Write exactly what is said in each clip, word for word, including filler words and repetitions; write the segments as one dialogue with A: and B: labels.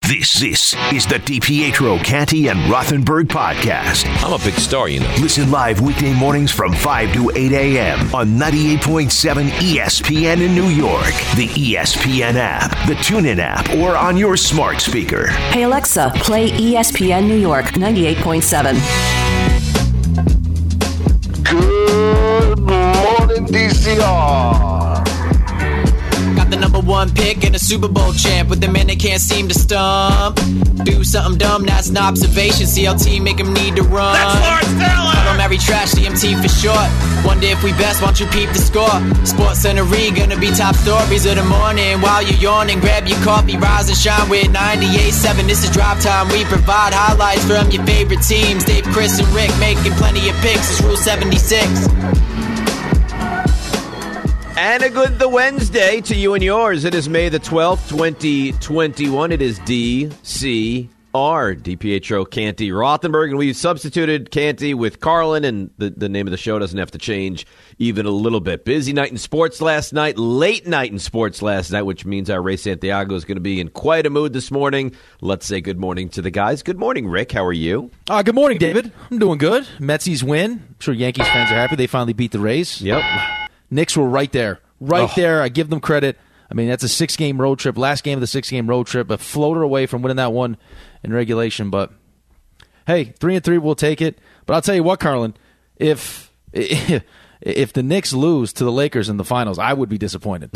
A: This, this is the DiPietro, Canty, and Rothenberg podcast.
B: I'm a big star, you know.
A: Listen live weekday mornings from five to eight a.m. on ninety-eight point seven E S P N in New York, the E S P N app, the TuneIn app, or on your smart speaker.
C: Hey, Alexa, play E S P N New York ninety-eight point seven.
D: Good morning, D C R.
E: Got the number one pick and a Super Bowl champ with the man they can't seem to stump. Do something dumb, that's an observation. C L T make him need to run.
D: That's Lawrence Taylor.
E: I don't marry trash, C M T for short. Wonder if we best, won't you peep the score? Sports Center E gonna be top stories of the morning. While you're yawning, grab your coffee, rise and shine with ninety-eight point seven. This is Drive Time. We provide highlights from your favorite teams. Dave, Chris, and Rick making plenty of picks. It's Rule seventy-six.
B: And a good the Wednesday to you and yours. It is May the twelfth, twenty twenty-one. It is D C R, DiPietro, Canty, Rothenberg. And we substituted Canty with Carlin, and the, the name of the show doesn't have to change even a little bit. Busy night in sports last night, late night in sports last night, which means our Ray Santiago is going to be in quite a mood this morning. Let's say good morning to the guys. Good morning, Rick. How are you?
F: Uh, good morning, David. I'm doing good. Metsies win. I'm sure Yankees fans are happy. They finally beat the Rays.
B: Yep.
F: Knicks were right there. Right
B: oh.
F: there. I give them credit. I mean, that's a six-game road trip. Last game of the six-game road trip. A floater away from winning that one in regulation. But, hey, three and three, we'll take it. But I'll tell you what, Carlin, if if the Knicks lose to the Lakers in the finals, I would be disappointed.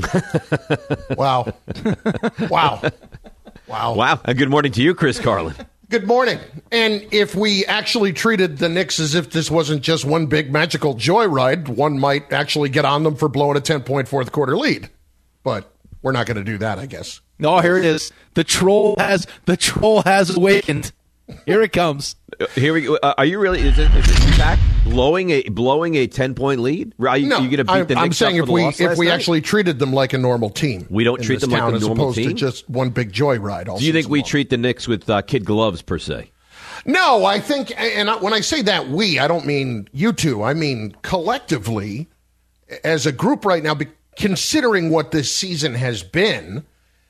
G: Wow. Wow. Wow.
B: Wow. And good morning to you, Chris Carlin.
G: Good morning. And if we actually treated the Knicks as if this wasn't just one big magical joyride, one might actually get on them for blowing a ten-point fourth quarter lead. But we're not going to do that, I guess.
F: No, here it is. The troll has the troll has awakened. Here it comes.
B: Here we go. Uh, are you really? Is it, is it back blowing a blowing a ten point lead? Are you,
G: no,
B: you going to beat
G: I,
B: the Knicks?
G: I'm saying
B: up
G: if
B: for
G: we
B: the loss
G: if
B: last
G: we
B: night?
G: actually treated them like a normal team,
B: we don't
G: in
B: treat
G: this
B: them like
G: town
B: a
G: as
B: normal
G: opposed
B: team.
G: to just one big joyride. All
B: Do you think we
G: long.
B: treat the Knicks with uh, kid gloves per se?
G: No, I think, and when I say that we, I don't mean you two. I mean collectively, as a group right now, considering what this season has been,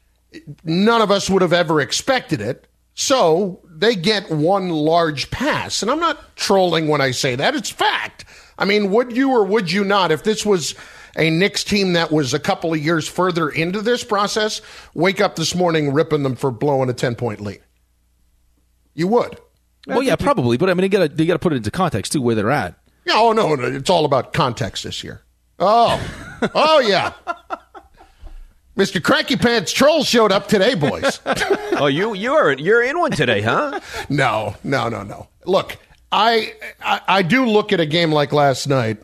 G: none of us would have ever expected it. So they get one large pass. And I'm not trolling when I say that. It's fact. I mean, would you or would you not, if this was a Knicks team that was a couple of years further into this process, wake up this morning ripping them for blowing a ten-point lead? You would.
F: Well, yeah, probably. But, I mean, you got to you got to put it into context, too, where they're at.
G: Yeah, oh, no, no, it's all about context this year. Oh, oh, yeah. Mister Cranky Pants Troll showed up today, boys.
B: Oh, you you are you're in one today, huh?
G: No, no, no, no. Look, I, I I do look at a game like last night,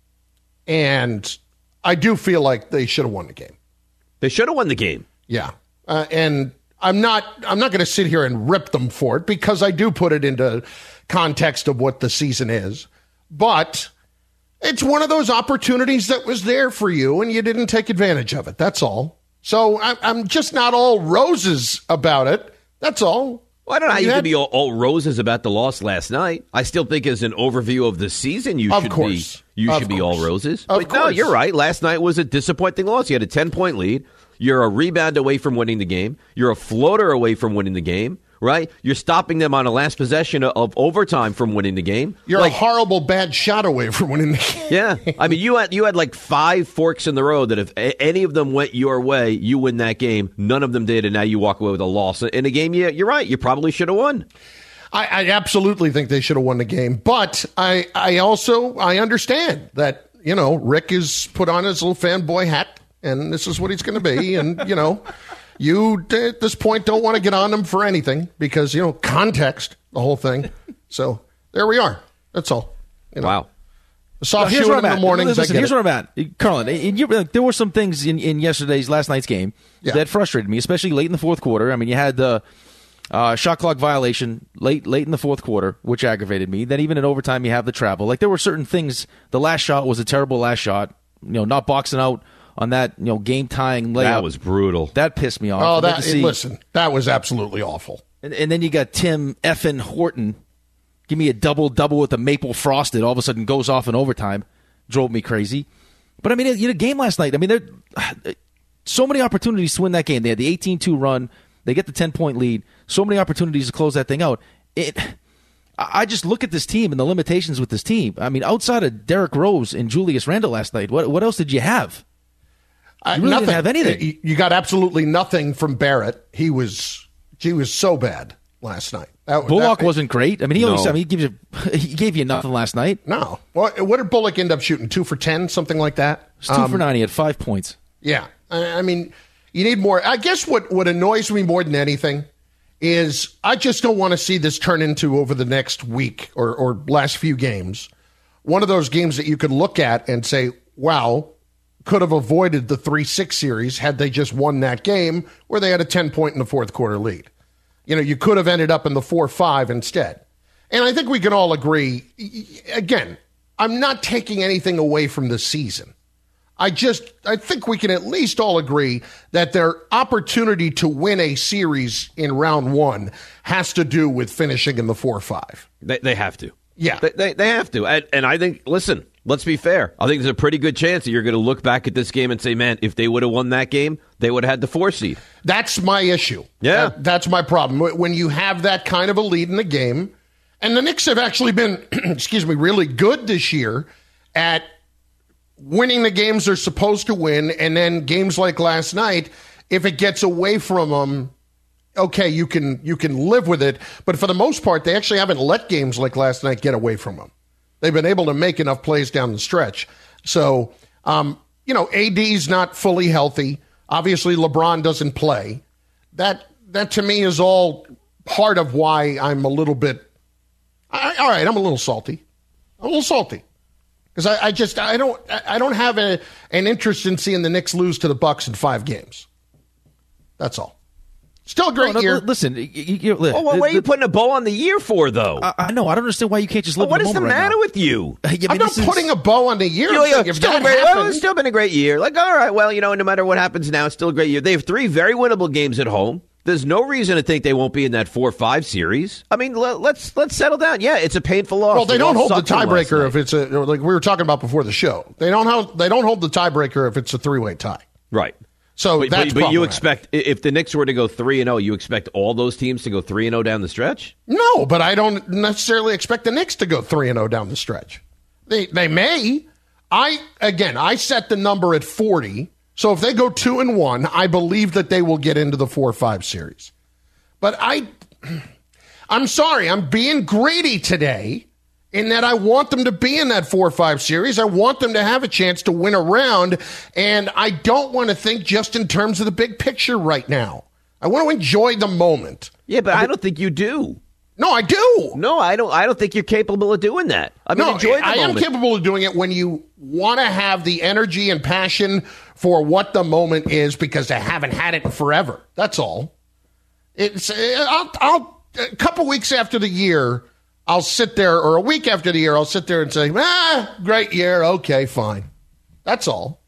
G: and I do feel like they should have won the game.
B: They should have won the game.
G: Yeah, uh, and I'm not I'm not going to sit here and rip them for it because I do put it into context of what the season is, but it's one of those opportunities that was there for you and you didn't take advantage of it. That's all. So I'm just not all roses about it. That's all.
B: Well, I don't know how you,
G: you
B: could
G: had,
B: be all, all roses about the loss last night. I still think as an overview of the season, you
G: of
B: should
G: course.
B: be you
G: of
B: should
G: course.
B: be all roses.
G: Of
B: but
G: course.
B: no, you're right. Last night was a disappointing loss. You had a ten-point lead. You're a rebound away from winning the game. You're a floater away from winning the game, right? You're stopping them on a last possession of, of overtime from winning the game.
G: You're
B: like,
G: a horrible bad shot away from winning the game.
B: Yeah. I mean, you had you had like five forks in the road that if a- any of them went your way, you win that game. None of them did, and now you walk away with a loss. In a game, yeah, you're right. You probably should have won.
G: I, I absolutely think they should have won the game. But I, I also I understand that, you know, Rick is put on his little fanboy hat, and this is what he's going to be. And, you know, you at this point don't want to get on him for anything because, you know, context, the whole thing. So there we are. That's all. You know,
B: Wow.
G: a soft
F: Here's
G: shoe
F: where
G: in
F: I'm
G: the
F: at.
G: mornings.
F: Listen,
G: I get
F: here's
G: it.
F: where I'm at. Carlin, in your, like, there were some things in, in yesterday's, last night's game
G: Yeah.
F: that frustrated me, especially late in the fourth quarter. I mean, you had the uh, shot clock violation late late in the fourth quarter, which aggravated me. Then even in overtime, you have the travel. Like, there were certain things. The last shot was a terrible last shot. You know, not boxing out on that, you know, game-tying layup.
B: That was brutal.
F: That pissed me off.
G: Oh,
F: I'd like
G: that,
F: to see-
G: listen, that was absolutely awful.
F: And, and then you got Tim effing Horton. Give me a double-double with a maple frosted. All of a sudden goes off in overtime. Drove me crazy. But, I mean, you had a game last night. I mean, there so many opportunities to win that game. They had the eighteen two run. They get the ten-point lead. so many opportunities to close that thing out. It. I just look at this team and the limitations with this team. I mean, outside of Derrick Rose and Julius Randle last night, what what else did you have? You really
G: nothing.
F: didn't have anything.
G: You got absolutely nothing from Barrett. He was he was so bad last night. That,
F: Bullock
G: that,
F: wasn't great. I mean, he
B: no.
F: always I mean, he gives you he gave you nothing last night.
G: No. Well, what did Bullock end up shooting? Two for ten, something like that.
F: It was two
G: um,
F: for nine. He had five points.
G: Yeah, I, I mean, you need more. I guess what what annoys me more than anything is I just don't want to see this turn into, over the next week or, or last few games, one of those games that you could look at and say, wow, could have avoided the three six series had they just won that game where they had a ten-point in the fourth quarter lead. You know, you could have ended up in the four five instead. And I think we can all agree, again, I'm not taking anything away from the season. I just, I think we can at least all agree that their opportunity to win a series in round one has to do with finishing in the four five.
B: They, they have to.
G: Yeah.
B: They, they, they have to. And, and I think, listen, let's be fair. I think there's a pretty good chance that you're going to look back at this game and say, man, if they would have won that game, they would have had the four seed.
G: That's my issue.
B: Yeah.
G: That, that's my problem. When you have that kind of a lead in the game, and the Knicks have actually been, excuse me, really good this year at winning the games they're supposed to win, and then games like last night, if it gets away from them, okay, you can you can live with it. But for the most part, they actually haven't let games like last night get away from them. They've been able to make enough plays down the stretch. So, um, you know, A D's not fully healthy. Obviously, LeBron doesn't play. That, that to me, is all part of why I'm a little bit, I, all right, I'm a little salty. I'm a little salty. Because I, I just I don't I don't have a, an interest in seeing the Knicks lose to the Bucks in five games. That's all. Still a great
F: no, no,
G: year.
F: Listen, you, you,
B: Oh, well,
F: the,
B: what are you
F: the,
B: putting a bow on the year for, though?
F: I, I know. I don't understand why you can't just live.
B: Well, what
F: in
B: is the
F: moment right
B: matter
F: now.
B: with you?
F: Yeah, I mean,
G: I'm not
F: this
G: putting
F: is,
G: a bow on the year.
B: You know,
G: Like,
B: yeah,
G: if
B: still
G: that
B: great, well,
G: happens-
B: it's still been a great year. Like, all right, well, you know, no matter what happens now, it's still a great year. They have three very winnable games at home. There's no reason to think they won't be in that four five series. I mean, let, let's let's settle down. Yeah, it's a painful loss.
G: Well, they
B: We
G: don't
B: all
G: hold the
B: sucked in last
G: tiebreaker
B: night.
G: if it's a like we were talking about before the show. They don't hold they don't hold the tiebreaker if it's a three way tie.
B: Right.
G: So
B: But,
G: that's
B: but, but you
G: problematic.
B: expect, if the Knicks were to go three and zero, you expect all those teams to go three and zero down the stretch?
G: No, but I don't necessarily expect the Knicks to go three and zero down the stretch. They they may. I again, I set the number at forty. So if they go two and one, I believe that they will get into the four five series. But I, I'm sorry, I'm being greedy today in that I want them to be in that four five series. I want them to have a chance to win a round, and I don't want to think just in terms of the big picture right now. I want to enjoy the moment.
B: Yeah, but I, don't think you do.
G: No, I do.
B: No, I don't. I don't think you're capable of doing that. I mean,
G: No,
B: enjoy the
G: I am
B: moment.
G: capable of doing it when you want to have the energy and passion for what the moment is because I haven't had it in forever. That's all. It's I'll, I'll a couple weeks after the year, I'll sit there, or a week after the year, I'll sit there and say, ah, great year, okay, fine. That's all.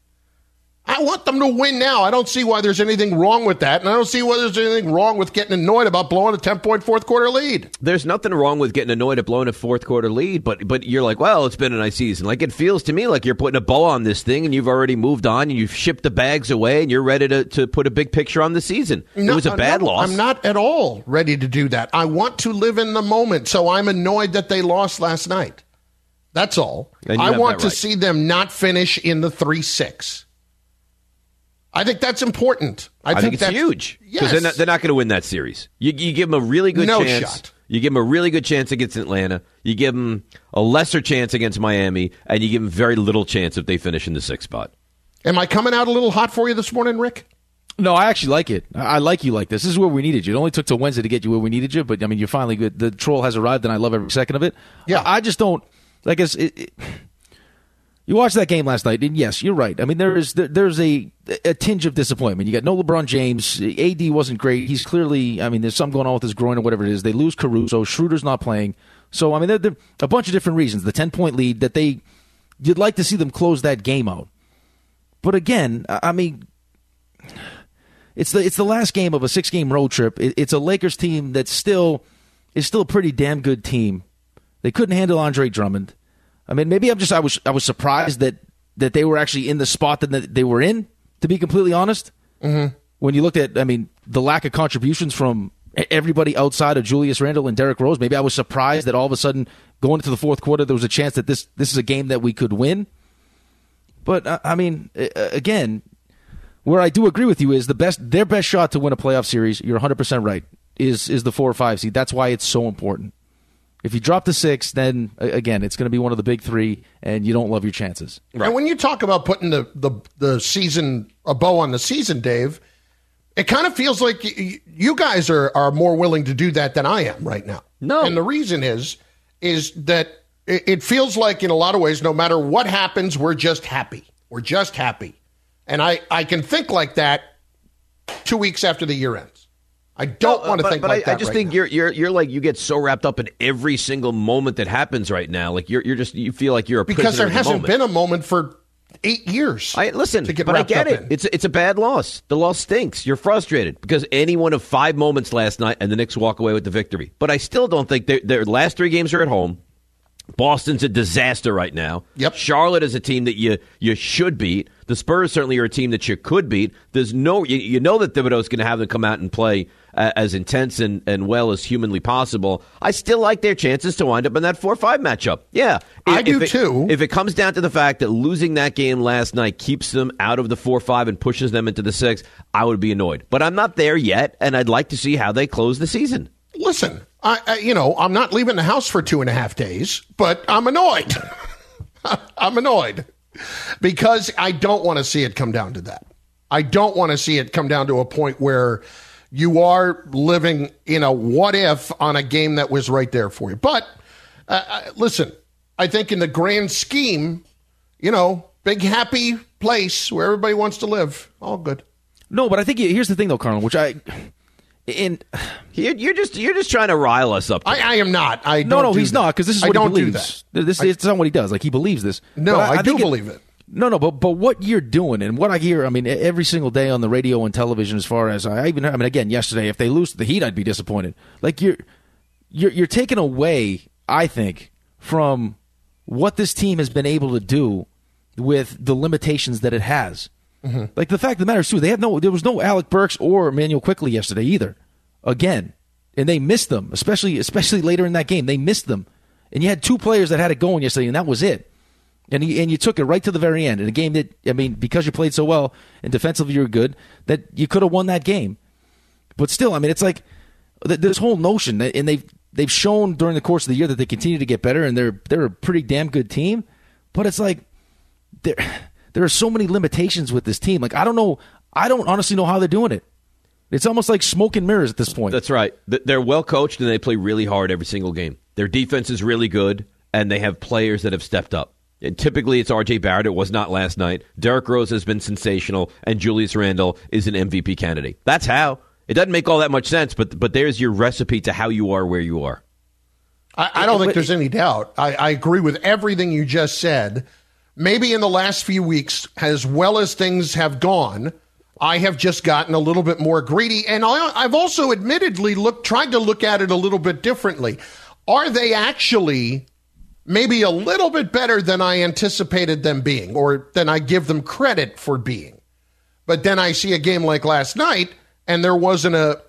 G: I want them to win now. I don't see why there's anything wrong with that, and I don't see why there's anything wrong with getting annoyed about blowing a ten-point fourth quarter lead.
B: There's nothing wrong with getting annoyed at blowing a fourth quarter lead, but but you're like, well, it's been a nice season. Like, it feels to me like you're putting a bow on this thing, and you've already moved on, and you've shipped the bags away, and you're ready to, to put a big picture on the season.
G: No,
B: it was a bad
G: no,
B: loss.
G: I'm not at all ready to do that. I want to live in the moment, so I'm annoyed that they lost last night. That's all.
B: And you
G: I
B: have
G: want
B: that
G: to
B: right.
G: see them not finish in the three six. I think that's important. I,
B: I think,
G: think
B: it's
G: that's
B: huge because
G: Yes.
B: they're not, they're not going to win that series. You, you give them a really good
G: No
B: chance.
G: shot.
B: You give them a really good chance against Atlanta. You give them a lesser chance against Miami, and you give them very little chance if they finish in the sixth spot.
G: Am I coming out a little hot for you this morning, Rick?
F: No, I actually like it. I I like you like this. This is where we needed you. It only took till Wednesday to get you where we needed you, but I mean, you're finally good. The troll has arrived, and I love every second of it.
G: Yeah.
F: I, I just don't. I guess it, it, you watched that game last night, and yes, you're right. I mean, there is there, there's a a tinge of disappointment. You got no LeBron James. A D wasn't great. He's clearly. I mean, there's something going on with his groin or whatever it is. They lose Caruso. Schroeder's not playing. So I mean, there, there a bunch of different reasons. The ten point lead that they you'd like to see them close that game out. But again, I I mean. It's the it's the last game of a six game road trip. It, it's a Lakers team that still is still a pretty damn good team. They couldn't handle Andre Drummond. I mean, maybe I'm just I was I was surprised that, that they were actually in the spot that they were in. To be completely honest, mm-hmm. when you looked at I mean the lack of contributions from everybody outside of Julius Randle and Derrick Rose. Maybe I was surprised that all of a sudden going into the fourth quarter there was a chance that this this is a game that we could win. But uh, I mean, uh, again, where I do agree with you is the best their best shot to win a playoff series. You're one hundred percent right. Is is the four or five seed. That's why it's so important. If you drop to six, then again, it's going to be one of the big three, and you don't love your chances.
G: Right. And when you talk about putting the, the, the season, a bow on the season, Dave, it kind of feels like y- you guys are, are more willing to do that than I am right now.
B: No.
G: And the reason is, is that it, it feels like in a lot of ways, no matter what happens, we're just happy. We're just happy. And I, I can think like that two weeks after the year ends. I don't no, want to
B: but,
G: think
B: but
G: like
B: I,
G: that.
B: I just
G: right
B: think
G: now.
B: you're you're you're like you get so wrapped up in every single moment that happens right now. Like you're you're just you feel like you're a
G: because there
B: prisoner of the
G: hasn't
B: moment.
G: been a moment for eight years.
B: I listen,
G: to get
B: but I
G: wrapped
B: get
G: up
B: it.
G: in.
B: It's it's a bad loss. The loss stinks. You're frustrated because any one of five moments last night and the Knicks walk away with the victory. But I still don't think their their last three games are at home. Boston's a disaster right now.
G: Yep.
B: Charlotte is a team that you you should beat. The Spurs certainly are a team that you could beat. There's no you, you know that Thibodeau's going to have them come out and play uh, as intense and, and well as humanly possible. I still like their chances to wind up in that four five matchup. Yeah,
G: I
B: if,
G: do
B: if it,
G: too.
B: If it comes down to the fact that losing that game last night keeps them out of the four five and pushes them into the six, I would be annoyed. But I'm not there yet, and I'd like to see how they close the season.
G: Listen, I, I you know I'm not leaving the house for two and a half days, but I'm annoyed. I'm annoyed because I don't want to see it come down to that. I don't want to see it come down to a point where you are living in a what if on a game that was right there for you. But uh, listen, I think in the grand scheme, you know, big happy place where everybody wants to live, all good.
F: No, but I think here's the thing though, Carlin, which I. In
B: you're, you're just you're just trying to rile us up.
G: I, I am not. I
F: no,
G: don't
F: no,
G: do
F: he's
G: that.
F: not because this is
G: I
F: what
G: don't
F: he believes.
G: do that.
F: This
G: I,
F: it's not what he does. Like he believes this.
G: No,
F: I,
G: I, I do
F: it,
G: believe it.
F: No, no, but but what you're doing and what I hear, I mean, every single day on the radio and television, as far as I even, I mean, again, yesterday, if they lose to the Heat, I'd be disappointed. Like you're you're you're taking away, I think, from what this team has been able to do with the limitations that it has. Mm-hmm. Like the fact of the matter is too, they have no, there was no Alec Burks or Emmanuel Quickley yesterday either. Again, and they missed them, especially especially later in that game. They missed them, and you had two players that had it going yesterday, and that was it. And you, and you took it right to the very end in a game that, I mean, because you played so well and defensively you were good, that you could have won that game. But still, I mean, it's like this whole notion, that, and they've they've shown during the course of the year that they continue to get better, and they're they're a pretty damn good team. But it's like there there are so many limitations with this team. Like I don't know, I don't honestly know how they're doing it. It's almost like smoke and mirrors at this point.
B: That's right. They're well coached, and they play really hard every single game. Their defense is really good, and they have players that have stepped up. And typically, it's R J Barrett. It was not last night. Derrick Rose has been sensational, and Julius Randle is an M V P candidate. That's how. It doesn't make all that much sense, but but there's your recipe to how you are where you are.
G: I, I don't think there's any doubt. I, I agree with everything you just said. Maybe in the last few weeks, as well as things have gone, I have just gotten a little bit more greedy, and I, I've also admittedly looked, tried to look at it a little bit differently. Are they actually maybe a little bit better than I anticipated them being, or than I give them credit for being? But then I see a game like last night, and there wasn't a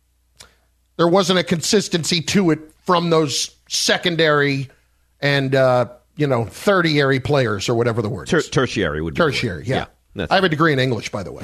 G: there wasn't a consistency to it from those secondary and uh, you know tertiary players, or whatever the word
B: Ter-
G: is.
B: Tertiary would be
G: tertiary, yeah.
B: yeah. That's
G: I have a degree in English, by the way.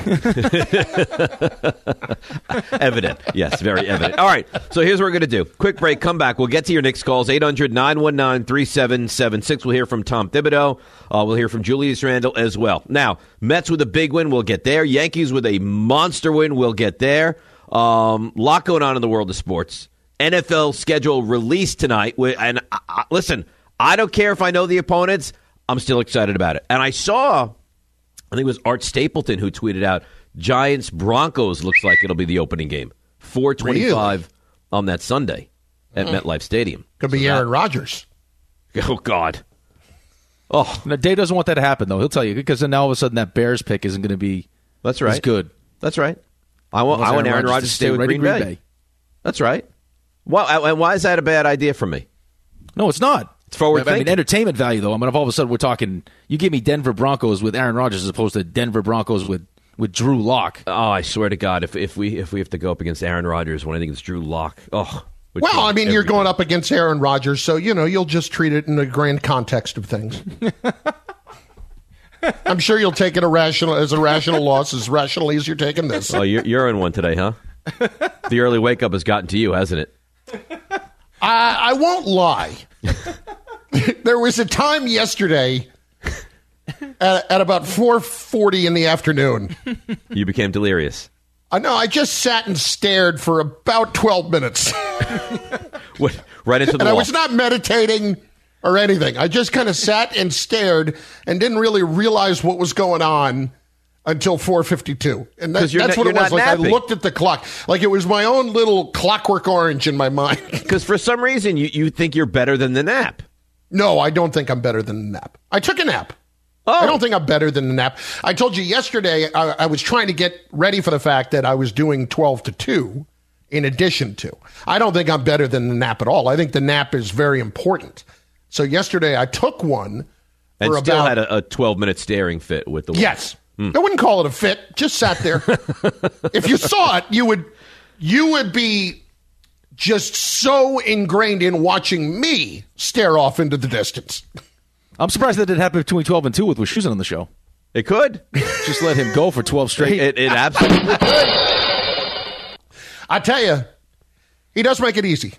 B: Evident. Yes, very evident. All right, so here's what we're going to do. Quick break, come back. We'll get to your Knicks calls, eight hundred, nine one nine, three seven seven six. We'll hear from Tom Thibodeau. Uh, we'll hear from Julius Randle as well. Now, Mets with a big win, we'll get there. Yankees with a monster win, we'll get there. Um, lot going on in the world of sports. N F L schedule released tonight. And I, I, listen, I don't care if I know the opponents. I'm still excited about it. And I saw... I think it was Art Stapleton who tweeted out, Giants-Broncos looks like it'll be the opening game. four twenty-five really? On that Sunday at mm. MetLife Stadium.
G: Could be so Aaron that, Rodgers.
B: Oh, God.
F: Oh, now, Dave doesn't want that to happen, though. He'll tell you, because then all of a sudden that Bears pick isn't going to be
B: That's right.
F: as good.
B: That's right. I want, I want Aaron, Aaron Rodgers to stay with Green, Green Bay. Bay. That's right. Why, and why is that a bad idea for me?
F: No, it's not.
B: It's forward
F: I
B: thinking.
F: mean, entertainment value, though. I mean, if all of a sudden we're talking, you give me Denver Broncos with Aaron Rodgers as opposed to Denver Broncos with with Drew Lock.
B: Oh, I swear to God, if if we if we have to go up against Aaron Rodgers when I think it's Drew Lock, oh.
G: Well, I mean, you're going up against Aaron Rodgers, so, you know, you'll just treat it in the grand context of things. I'm sure you'll take it a rational, as a rational loss, as rationally as you're taking this.
B: Oh, you're, you're in one today, huh? The early wake-up has gotten to you, hasn't it?
G: I, I won't lie. There was a time yesterday at, at about four forty in the afternoon.
B: You became delirious.
G: I know. I just sat and stared for about twelve minutes.
B: What, right into the
G: and
B: wall.
G: I was not meditating or anything. I just kind of sat and stared and didn't really realize what was going on until four fifty-two. And that,
B: you're
G: that's
B: not,
G: what it
B: you're
G: was.
B: not
G: Like
B: napping.
G: I looked at the clock. Like it was my own little Clockwork Orange in my mind.
B: Because for some reason, you, you think you're better than the nap.
G: No, I don't think I'm better than the nap. I took a nap.
B: Oh.
G: I don't think I'm better than the nap. I told you yesterday I, I was trying to get ready for the fact that I was doing twelve to two in addition to. I don't think I'm better than the nap at all. I think the nap is very important. So yesterday I took one
B: And
G: for
B: still
G: about,
B: had a twelve-minute staring fit with the wall.
G: Yes. I wouldn't call it a fit. Just sat there. If you saw it, you would you would be just so ingrained in watching me stare off into the distance.
F: I'm surprised that didn't happen between twelve and two with Wischusen on the show.
B: It could.
F: Just let him go for twelve straight.
B: It, it absolutely could.
G: I tell you, he does make it easy.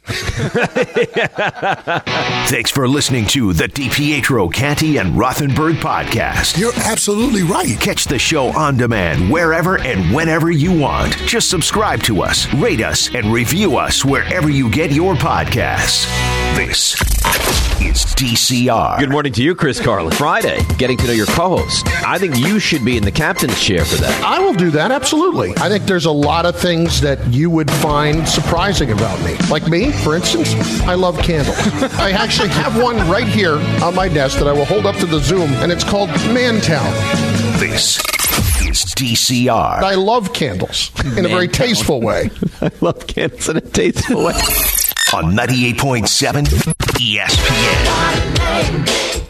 A: Thanks for listening to the DiPietro, Canty, and Rothenberg podcast.
H: You're absolutely right.
A: Catch the show on demand wherever and whenever you want. Just subscribe to us, rate us, and review us wherever you get your podcasts. This is D C R.
B: Good morning to you, Chris Carlin. Friday, getting to know your co-host. I think you should be in the captain's chair for that.
G: I will do that, absolutely. I think there's a lot of things that you would find surprising about me. Like me, for instance, I love candles. I actually have one right here on my desk that I will hold up to the Zoom, and it's called Mantown.
A: This is D C R.
G: I love candles in a very tasteful way.
B: I love candles in a tasteful way.
A: On ninety-eight point seven E S P N.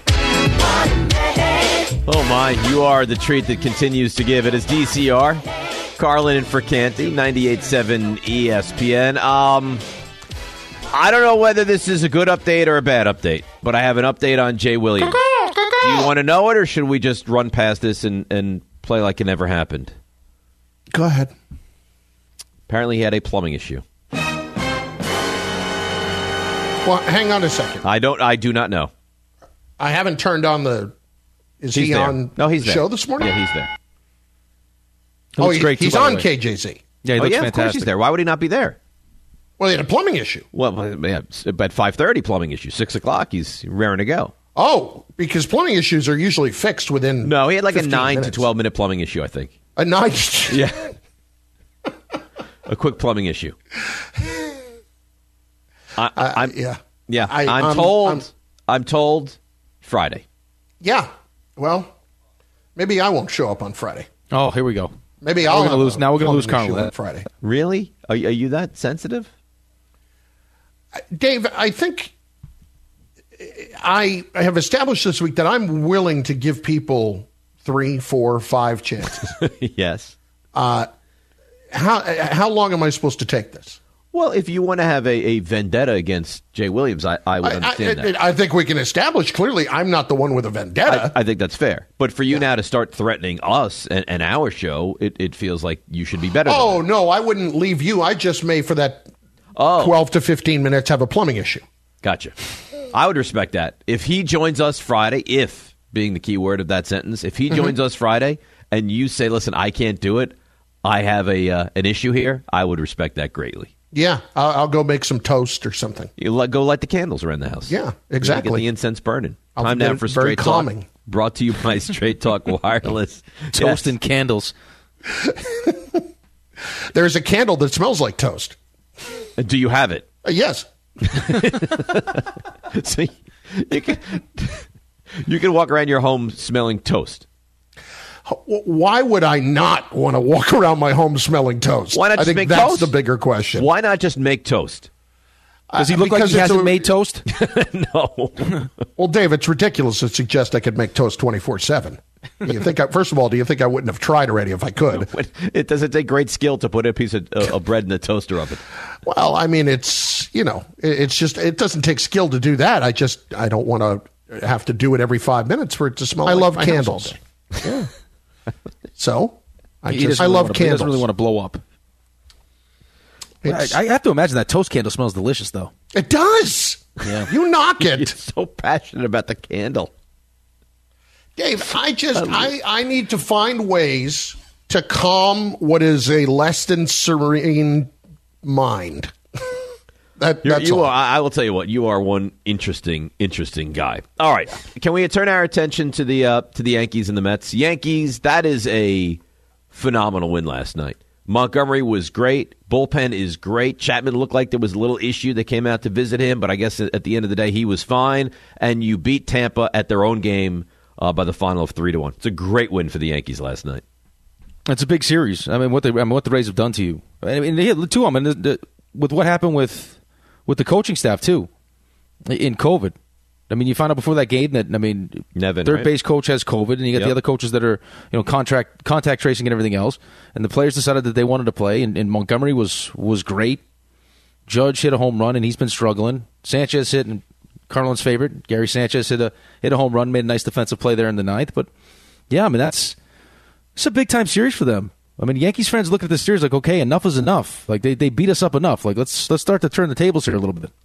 B: Oh my, you are the treat that continues to give. It is D C R. Carlin and for Canty, ninety-eight point seven E S P N. Um, I don't know whether this is a good update or a bad update, but I have an update on Jay Williams. Do you want to know it, or should we just run past this and, and play like it never happened?
G: Go ahead.
B: Apparently he had a plumbing issue.
G: Well, hang on a second.
B: I don't. I do not know.
G: I haven't turned on the... Is
B: He's
G: he
B: there.
G: on
B: No, he's
G: the
B: there.
G: show this morning?
B: Yeah, he's there.
F: He
G: Oh,
F: looks
G: he-
F: great, too,
G: he's
F: by the
G: on
F: way.
G: K J Z.
F: Yeah, he
B: Oh
F: looks
B: yeah, of course
F: fantastic.
B: he's there. Why would he not be there?
G: Well, he had a plumbing issue.
B: Well, yeah, at five thirty, plumbing issue. Six o'clock, he's raring to go.
G: Oh, because plumbing issues are usually fixed within
B: No, he had like a
G: fifteen
B: nine
G: minutes.
B: to twelve minute plumbing issue. I think.
G: A nine.
B: Yeah. A quick plumbing issue. I,
G: Uh,
B: I'm,
G: yeah.
B: yeah.
G: I-
B: I'm
G: I'm-
B: told.
G: I'm-
B: I'm told. Friday.
G: Yeah. Well, maybe I won't show up on Friday.
F: Oh, here we go.
G: Maybe
F: Now
G: I'll
F: we're gonna
G: have
F: lose-
G: a
F: now we're gonna lose
G: plumbing
F: Carl
G: issue
F: with
G: on
F: that.
G: Friday.
B: Really? Are, are you that sensitive?
G: Dave, I think I I have established this week that I'm willing to give people three, four, five chances.
B: Yes.
G: How how long am I supposed to take this?
B: Well, if you want to have a, a vendetta against Jay Williams, I, I would
G: I,
B: understand
G: I,
B: that.
G: I think we can establish clearly I'm not the one with a vendetta.
B: I, I think that's fair. But for you now to start threatening us and, and our show, it, it feels like you should be better.
G: oh,
B: than that.
G: no, I wouldn't leave you. I just may, for that
B: Oh.
G: twelve to fifteen minutes, have a plumbing issue.
B: Gotcha. I would respect that. If he joins us Friday, if being the key word of that sentence, if he joins us Friday and you say, listen, I can't do it, I have a uh, an issue here, I would respect that greatly.
G: Yeah, I'll, I'll go make some toast or something.
B: You let, go light the candles around the house.
G: Yeah, exactly.
B: Get the incense burning.
G: I'll
B: Time
G: get
B: now
G: it
B: for
G: very
B: Straight
G: calming.
B: Talk. Brought to you by Straight Talk Wireless.
F: Toast
B: Yes.
F: and candles.
G: There's a candle that smells like toast.
B: Do you have it?
G: Uh, yes.
B: So you can, you can walk around your home smelling toast.
G: W- Why would I not want to walk around my home smelling toast?
B: Why not
G: I
B: just
G: think
B: make
G: that's
B: toast?
G: the bigger question.
B: Why not just make toast?
F: Does he
G: Uh,
F: look like
G: because
F: he
G: it's
F: hasn't
G: a-
F: made toast?
B: No.
G: Well, Dave, it's ridiculous to suggest I could make toast twenty-four seven. Do you think I, first of all, do you think I wouldn't have tried already if I could?
B: It doesn't take great skill to put a piece of, uh, of bread in the toaster oven.
G: Well, I mean, it's, you know, it's just, it doesn't take skill to do that. I just, I don't want to have to do it every five minutes for it to smell. I like love my candles. Yeah. So, I
F: He
G: just,
F: doesn't
G: I
F: really
G: love
F: wanna-
G: candles.
F: He doesn't really want to blow up. I,
G: It's-
F: I have to imagine that toast candle smells delicious, though.
G: It does.
F: Yeah.
G: You knock
B: You're
G: it.
B: so passionate about the candle.
G: Dave, I just, I, I need to find ways to calm what is a less than serene mind. that,
B: You're,
G: that's
B: you
G: all.
B: are, I will tell you what, you are one interesting, interesting guy. All right, can we turn our attention to the uh, to the Yankees and the Mets? Yankees, that is a phenomenal win last night. Montgomery was great. Bullpen is great. Chapman looked like there was a little issue. They came out to visit him, but I guess at the end of the day, he was fine. And you beat Tampa at their own game uh, by the final of three to one. It's a great win for the Yankees last night.
F: It's a big series. I mean, what the I mean, what the Rays have done to you. I mean, they hit two. I mean, the, the, with what happened with with the coaching staff too in COVID. I mean, you find out before that game that I mean,
B: Nevin,
F: third
B: right?
F: base coach has COVID, and you got
B: Yep.
F: the other coaches that are you know contract contact tracing and everything else. And the players decided that they wanted to play, and, and Montgomery was was great. Judge hit a home run, and he's been struggling. Sanchez hit, and Carlin's favorite, Gary Sanchez hit a hit a home run, made a nice defensive play there in the ninth. But yeah, I mean that's it's a big time series for them. I mean, Yankees fans look at this series like, okay, enough is enough. Like they, they beat us up enough. Like let's let's start to turn the tables here a little bit.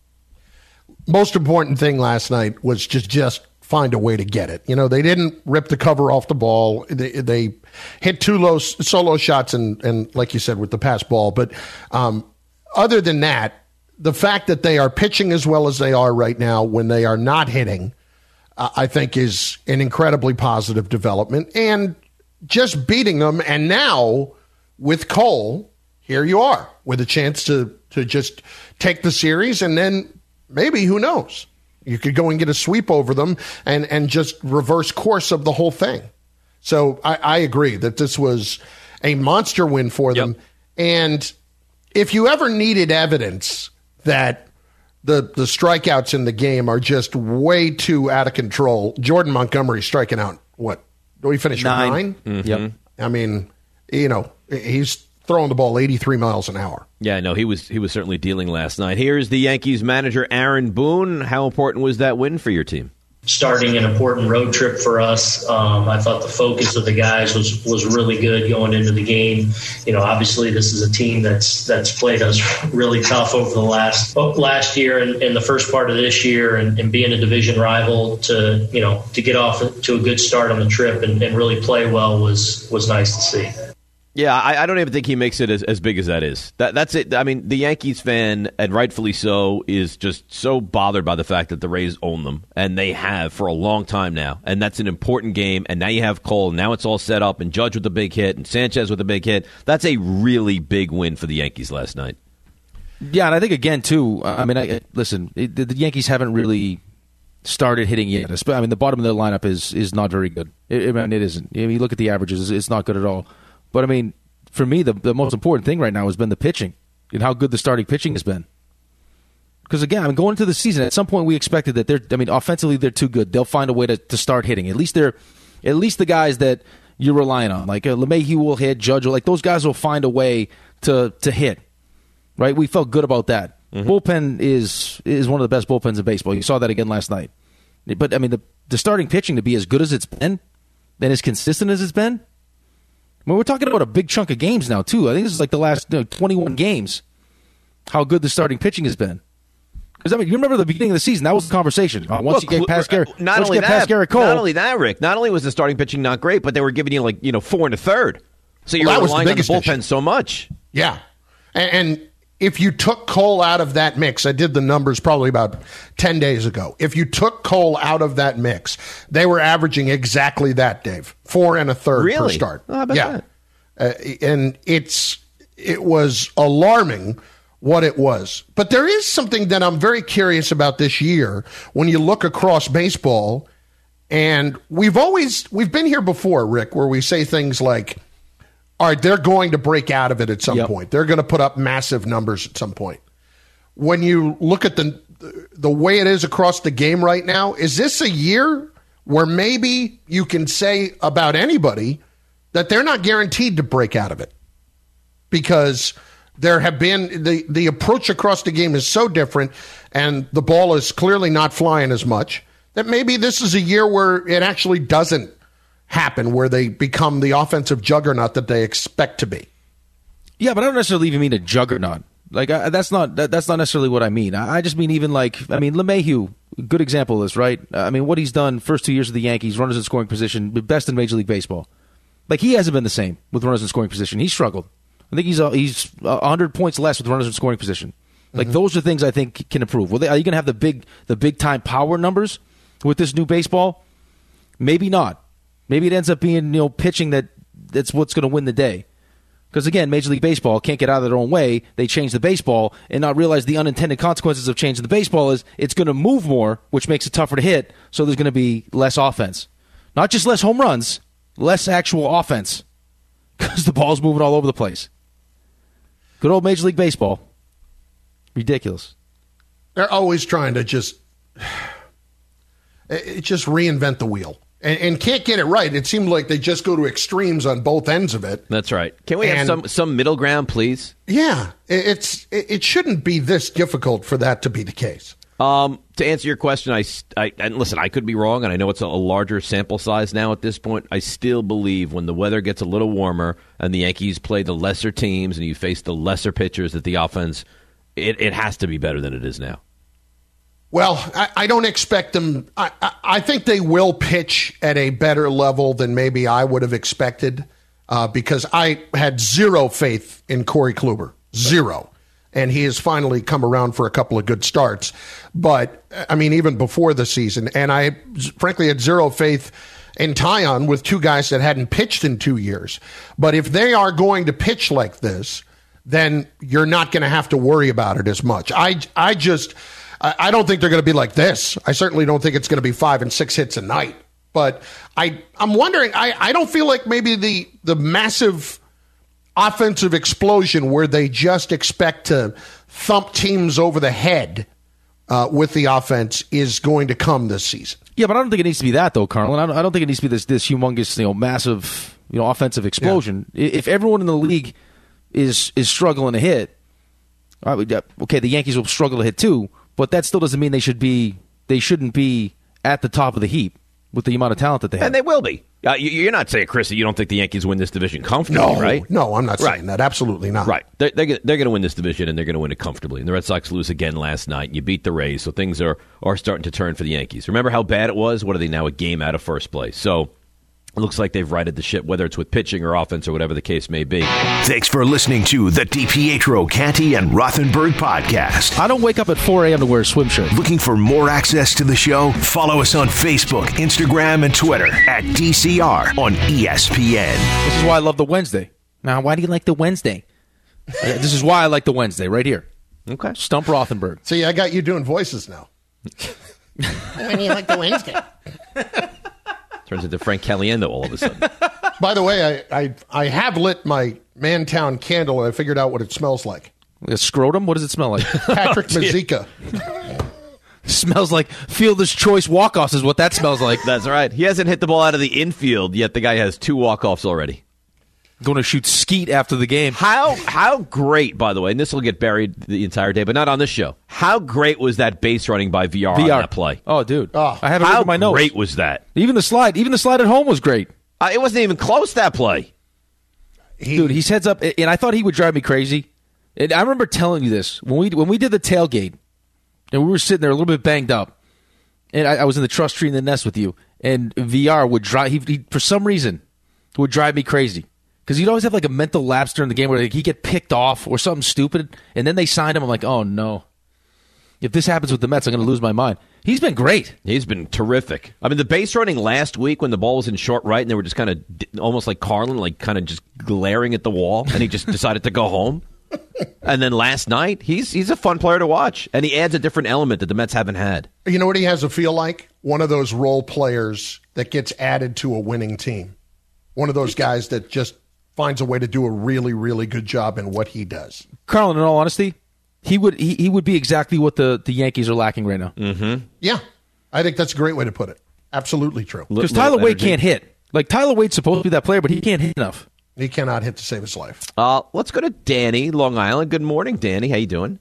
G: Most important thing last night was just just find a way to get it. You know, they didn't rip the cover off the ball. They, they hit two low solo shots and, and like you said, with the pass ball. But um, other than that, the fact that they are pitching as well as they are right now when they are not hitting, uh, I think is an incredibly positive development. And just beating them, and now with Cole, here you are with a chance to to just take the series, and then maybe, who knows, you could go and get a sweep over them and and just reverse course of the whole thing. So I, I agree that this was a monster win for them.
B: Yep.
G: And if you ever needed evidence that the the strikeouts in the game are just way too out of control, Jordan Montgomery striking out what? Do we finish with
F: Nine.
G: nine?
F: Yep.
G: I mean, you know, he's throwing the ball eighty-three miles an hour.
B: Yeah, no, he was he was certainly dealing last night. Here's the Yankees manager, Aaron Boone. How important was that win for your team?
H: Starting an important road trip for us. Um, I thought the focus of the guys was was really good going into the game. You know, obviously this is a team that's that's played us really tough over the last last year and, and the first part of this year, and, and being a division rival to you know to get off to a good start on the trip and, and really play well was was nice to see.
B: Yeah, I, I don't even think he makes it as, as big as that is. That, that's it. I mean, the Yankees fan, and rightfully so, is just so bothered by the fact that the Rays own them, and they have for a long time now. And that's an important game. And now you have Cole. Now it's all set up, and Judge with a big hit, and Sanchez with a big hit. That's a really big win for the Yankees last night.
F: Yeah, and I think again too. I mean, I, listen, it, the Yankees haven't really started hitting yet. I mean, the bottom of their lineup is is not very good. It, I mean, it isn't. I mean, you look at the averages; it's not good at all. But, I mean, for me, the, the most important thing right now has been the pitching and how good the starting pitching has been. Because, again, I mean, going into the season, at some point we expected that they're, I mean, offensively they're too good. They'll find a way to, to start hitting. At least they're, at least the guys that you're relying on, like uh, LeMahieu will hit, Judge, like those guys will find a way to, to hit, right? We felt good about that. Mm-hmm. Bullpen is is one of the best bullpens in baseball. You saw that again last night. But, I mean, the, the starting pitching to be as good as it's been and as consistent as it's been, I mean, we're talking about a big chunk of games now, too. I think this is like the last you know, twenty-one games, how good the starting pitching has been. Because, I mean, you remember the beginning of the season, that was the conversation. Uh, once
B: Look,
F: you get past Garrett,
B: not
F: once
B: only
F: you get
B: that,
F: past Garrett Cole.
B: not only that, Rick, not only was the starting pitching not great, but they were giving you, like, you know, four and a third. So you're
G: Well, that was the
B: relying on the
G: biggest
B: bullpen
G: issue.
B: so much.
G: Yeah. And, and if you took Cole out of that mix, I did the numbers probably about ten days ago. If you took Cole out of that mix, they were averaging exactly that, Dave. Four and a third
B: Really?
G: per start.
B: Oh, how about
G: yeah.
B: that?
G: Uh, and it's it was alarming what it was. But there is something that I'm very curious about this year when you look across baseball, and we've always we've been here before, Rick, where we say things like, all right, they're going to break out of it at some
F: Yep.
G: point. They're going to put up massive numbers at some point. When you look at the the way it is across the game right now, is this a year where maybe you can say about anybody that they're not guaranteed to break out of it because there have been the, the approach across the game is so different and the ball is clearly not flying as much that maybe this is a year where it actually doesn't happen, where they become the offensive juggernaut that they expect to be.
F: Yeah, but I don't necessarily even mean a juggernaut. Like I, that's not that, that's not necessarily what I mean. I, I just mean even like I mean LeMahieu, good example of this, right? I mean what he's done first two years of the Yankees, runners in scoring position, best in Major League Baseball. Like he hasn't been the same with runners in scoring position. He struggled. I think he's uh, he's uh, one hundred points less with runners in scoring position. Like mm-hmm. those are things I think can improve. Well, they, are you going to have the big the big time power numbers with this new baseball? Maybe not. Maybe it ends up being you know pitching that that's what's going to win the day. Because, again, Major League Baseball can't get out of their own way. They change the baseball and not realize the unintended consequences of changing the baseball is it's going to move more, which makes it tougher to hit, so there's going to be less offense. Not just less home runs, less actual offense because the ball's moving all over the place. Good old Major League Baseball. Ridiculous.
G: They're always trying to just, just reinvent the wheel. And, and can't get it right. It seemed like they just go to extremes on both ends of it.
B: That's right. Can we and, have some, some middle ground, please?
G: Yeah. It's It shouldn't be this difficult for that to be the case.
B: Um, to answer your question, I, I and listen, I could be wrong, and I know it's a, a larger sample size now at this point. I still believe when the weather gets a little warmer and the Yankees play the lesser teams and you face the lesser pitchers that the offense, it, it has to be better than it is now.
G: Well, I, I don't expect them. I, I, I think they will pitch at a better level than maybe I would have expected uh, because I had zero faith in Corey Kluber. Zero. And he has finally come around for a couple of good starts. But, I mean, even before the season. And I, frankly, had zero faith in Taillon with two guys that hadn't pitched in two years. But if they are going to pitch like this, then you're not going to have to worry about it as much. I, I just... I don't think they're going to be like this. I certainly don't think it's going to be five and six hits a night. But I, I'm wondering, I, I don't feel like maybe the, the massive offensive explosion where they just expect to thump teams over the head uh, with the offense is going to come this season.
F: Yeah, but I don't think it needs to be that, though, Carlin. I don't, I don't think it needs to be this, this humongous, you know, massive, you know, offensive explosion. Yeah. If everyone in the league is is struggling to hit, I would, okay, the Yankees will struggle to hit too. But that still doesn't mean they should be. They shouldn't be at the top of the heap with the amount of talent that they have.
B: And they will be. Uh, you, you're not saying, Chris, that you don't think the Yankees win this division comfortably,
G: no,
B: right?
G: No, I'm not saying
B: right.
G: that. Absolutely not.
B: Right. They're, they're, they're going to win this division, and they're going to win it comfortably. And the Red Sox lose again last night, and you beat the Rays, so things are, are starting to turn for the Yankees. Remember how bad it was? What are they now, a game out of first place? So it looks like they've righted the ship, whether it's with pitching or offense or whatever the case may be.
A: Thanks for listening to the DiPietro, Canty, and Rothenberg podcast.
F: I don't wake up at four a.m. to wear a swim shirt.
A: Looking for more access to the show? Follow us on Facebook, Instagram, and Twitter at D C R on E S P N.
F: This is why I love the Wednesday. Now, why do you like the Wednesday? This is why I like the Wednesday, right here.
B: Okay.
F: Stump Rothenberg.
G: See, I got you doing voices now.
I: Why do you like the Wednesday?
B: Turns into Frank Caliendo all of a sudden.
G: By the way, I, I I have lit my Mantown candle and I figured out what it smells like.
F: A scrotum? What does it smell like?
G: Patrick oh, Mazeika.
F: Smells like Fielder's Choice walk-offs is what that smells like.
B: That's right. He hasn't hit the ball out of the infield, yet the guy has two walk-offs already.
F: Going to shoot skeet after the game.
B: How how great, by the way, and this will get buried the entire day, but not on this show. How great was that base running by V R, V R. on that play?
F: Oh, dude.
G: Oh,
F: I have it
B: how
F: over my notes.
B: How great was that?
F: Even the slide, even the slide at home was great.
B: Uh, it wasn't even close, that play.
F: He, dude, he's heads up, and I thought he would drive me crazy. And I remember telling you this. When we when we did the tailgate, and we were sitting there a little bit banged up, and I, I was in the trust tree in the nest with you, and V R would drive, he, he for some reason, would drive me crazy. Because he'd always have like a mental lapse during the game where like, he'd get picked off or something stupid, and then they signed him. I'm like, oh, no. If this happens with the Mets, I'm going to lose my mind. He's been great.
B: He's been terrific. I mean, the base running last week when the ball was in short right and they were just kind of almost like Carlin, like kind of just glaring at the wall, and he just decided to go home. And then last night, he's he's a fun player to watch, and he adds a different element that the Mets haven't had.
G: You know what he has to feel like? One of those role players that gets added to a winning team. One of those guys that just finds a way to do a really, really good job in what he does.
F: Carlin, in all honesty, he would he, he would be exactly what the, the Yankees are lacking right now.
B: Mm-hmm.
G: Yeah, I think that's a great way to put it. Absolutely true.
F: Because Tyler Wade can't hit. Like, Tyler Wade's supposed to be that player, but he can't hit enough.
G: He cannot hit to save his life.
B: Uh, let's go to Danny, Long Island. Good morning, Danny. How you doing?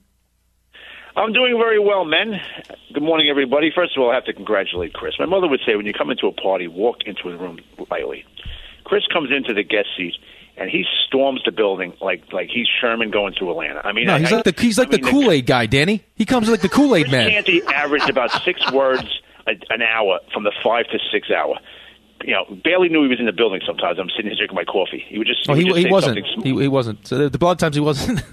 J: I'm doing very well, men. Good morning, everybody. First of all, I have to congratulate Chris. My mother would say, when you come into a party, walk into a room lightly. Chris comes into the guest seat, and he storms the building like like he's Sherman going through Atlanta. I mean,
F: no, he's
J: I,
F: like the he's like
J: I mean,
F: the Kool-Aid guy, Danny. He comes like the Kool-Aid
J: Chris
F: man.
J: Canty averaged about six words a, an hour from the five to six hour. You know, barely knew he was in the building sometimes. I'm sitting here drinking my coffee. He would just,
F: oh,
J: he,
F: he,
J: would just
F: he
J: say
F: wasn't.
J: something
F: He, he wasn't. So the, the lot of times he wasn't.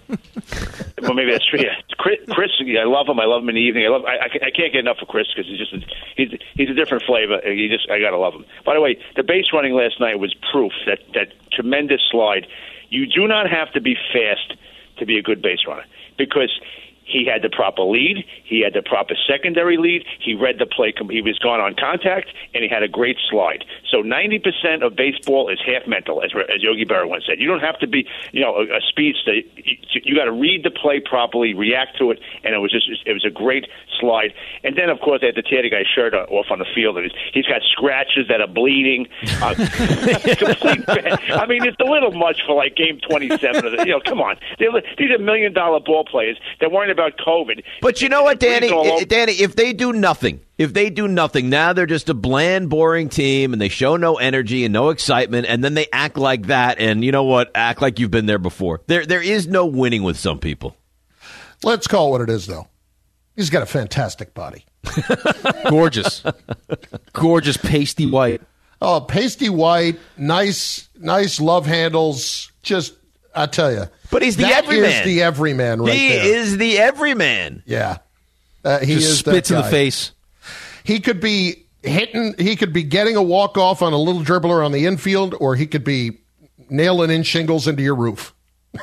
J: Well, maybe that's true. Yeah. Chris, Chris, yeah, I love him. I love him in the evening. I love. I, I, I can't get enough of Chris because he's just a, he's he's a different flavor. He just I gotta love him. By the way, the base running last night was proof that that tremendous slide. You do not have to be fast to be a good base runner because he had the proper lead. He had the proper secondary lead. He read the play. He was gone on contact, and he had a great slide. So ninety percent of baseball is half mental, as, as Yogi Berra once said. You don't have to be, you know, a, a speedster. You, you got to read the play properly, react to it, and it was just it was a great slide. And then, of course, they had to tear the guy's shirt off on the field. And he's got scratches that are bleeding. Uh, complete bad. I mean, it's a little much for like game twenty-seven of the. You know, come on, They're, these are million dollar ball players. They're worrying about COVID.
B: But you know what, Danny? Danny, if they do nothing, if they do nothing, now they're just a bland, boring team, and they show no energy and no excitement, and then they act like that, and you know what? Act like you've been there before. There, there is no winning with some people.
G: Let's call it what it is, though. He's got a fantastic body.
F: Gorgeous. Gorgeous pasty white.
G: Oh, pasty white, nice, nice love handles. Just, I tell you.
B: But he's the
G: that
B: everyman.
G: is the everyman right
B: he
G: there.
B: He is the everyman.
G: Yeah. Uh, he
F: Just
G: is
F: spits
G: that
F: in
G: guy.
F: the face.
G: He could be hitting, he could be getting a walk-off on a little dribbler on the infield, or he could be nailing in shingles into your roof.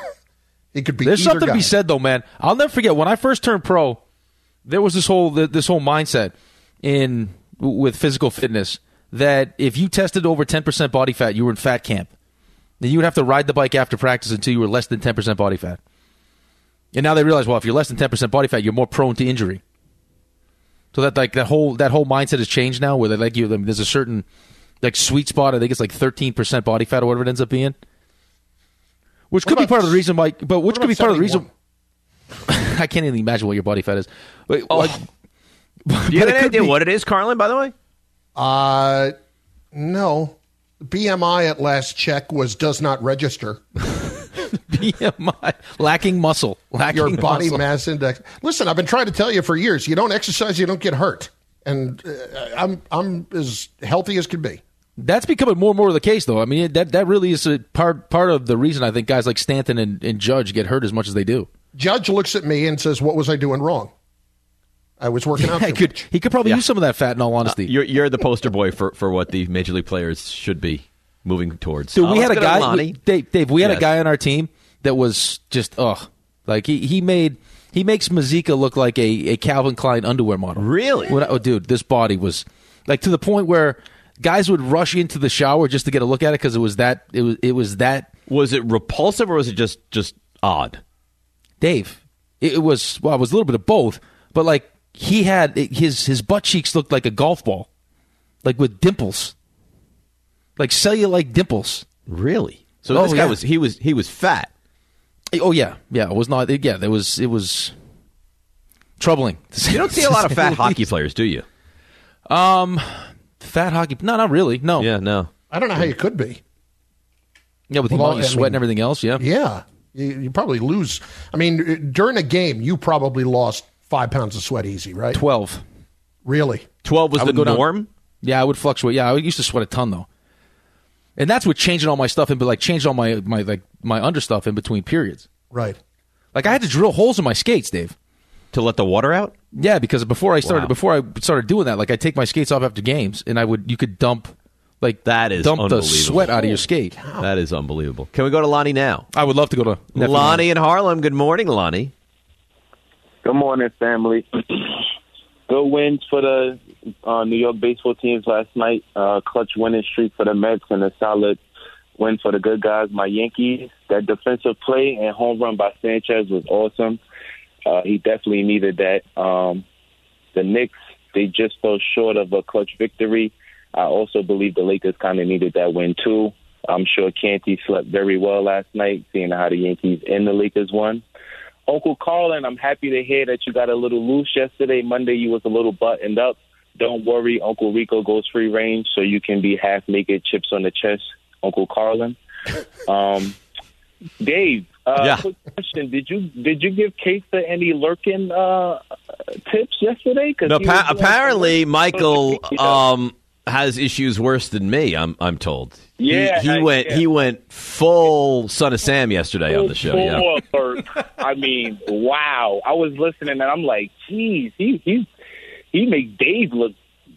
G: He could be
F: There's
G: either
F: something
G: guy.
F: to be said, though, man. I'll never forget, when I first turned pro, there was this whole this whole mindset in with physical fitness that if you tested over ten percent body fat, you were in fat camp. Then you would have to ride the bike after practice until you were less than ten percent body fat. And now they realize, well, if you're less than ten percent body fat, you're more prone to injury. So that like that whole that whole mindset has changed now, where they like you. I mean, there's a certain like sweet spot. I think it's like thirteen percent body fat or whatever it ends up being, which
G: What
F: could be
G: about-
F: part of the reason why. But which
G: what
F: could be
G: about
F: part of the reason.
G: seventy-one?
F: I can't even imagine what your body fat is. Wait,
B: Oh.
F: like,
B: Do you
F: but
B: have
F: it
B: any
F: could
B: idea
F: be-
B: what it is, Carlin, by the way?
G: Uh, no. B M I at last check was does not register.
F: B M I lacking muscle, lacking
G: Your body
F: muscle.
G: mass index. Listen, I've been trying to tell you for years. You don't exercise, you don't get hurt, and uh, I'm I'm as healthy as can be.
F: That's becoming more and more the case, though. I mean, that that really is a part part of the reason I think guys like Stanton and, and Judge get hurt as much as they do.
G: Judge looks at me and says, "What was I doing wrong? I was working out."
F: he
G: too
F: could
G: much."
F: he could probably use some of that fat. In all honesty,
B: You're you're the poster boy for, for what the major league players should be moving towards.
F: Dude,
B: Uh,
F: we had a
B: let's go to
F: guy,
B: Lonnie.
F: Dave, Dave. We had
B: Yes.
F: a guy on our team that was just ugh, like he, he made he makes Mazika look like a, a Calvin Klein underwear model.
B: Really?
F: When I- oh, dude, this body was like to the point where guys would rush into the shower just to get a look at it because it was that it was it was that.
B: Was it repulsive or was it just just odd?
F: Dave, it, it was well, it was a little bit of both, but like he had his his butt cheeks looked like a golf ball, like with dimples, like cellulite dimples.
B: Really? So
F: Oh,
B: this guy
F: yeah.
B: was he was he was fat.
F: Oh yeah, yeah. It was not. Yeah, there was. It was troubling.
B: You don't see a lot of fat hockey players, do you?
F: Um, fat hockey? No, not really. No.
B: Yeah, no.
G: I don't know how you could be.
F: Yeah, with the
G: Well,
F: amount you
G: I
F: sweat
G: mean-
F: and everything else. Yeah.
G: Yeah, you, you probably lose. I mean, during a game, you probably lost five pounds of sweat easy, right?
F: Twelve.
G: Really?
B: Twelve was
F: I
B: the
F: would go down-
B: norm.
F: Yeah, I would fluctuate. Yeah, I used to sweat a ton though, and that's what changing all my stuff in, but like changed all my my like my understuff in between periods.
G: Right.
F: Like I had to drill holes in my skates, Dave.
B: To let the water out?
F: Yeah, because before I started
B: Wow.
F: before I started doing that, like I take my skates off after games, and I would you could dump like
B: That is
F: dump the
B: unbelievable.
F: sweat out of your skate.
B: That is unbelievable. Can we go to Lonnie now?
F: I would love to go to Nephew
B: Lonnie in Harlem. Good morning, Lonnie.
K: Good morning, family. Good wins for the uh, New York baseball teams last night. Uh, clutch winning streak for the Mets and a solid win for the good guys, my Yankees. That defensive play and home run by Sanchez was awesome. Uh, he definitely needed that. Um, the Knicks they just fell short of a clutch victory. I also believe the Lakers kind of needed that win, too. I'm sure Canty slept very well last night, seeing how the Yankees and the Lakers won. Uncle Carlin, I'm happy to hear that you got a little loose yesterday. Monday, you was a little buttoned up. Don't worry, Uncle Rico goes free range, so you can be half naked, chips on the chest, Uncle Carlin. Um, Dave, uh,
B: yeah.
K: quick question: Did you did you give Kesa any lurking uh, tips yesterday?
B: No, pa- apparently Michael um, has issues worse than me. I'm I'm told.
K: Yeah,
B: he, he
K: I,
B: went
K: yeah.
B: he went full Son of Sam yesterday on the show.
K: Full
B: Yeah.
K: alert. I mean, wow! I was listening and I'm like, geez, he he he make Dave look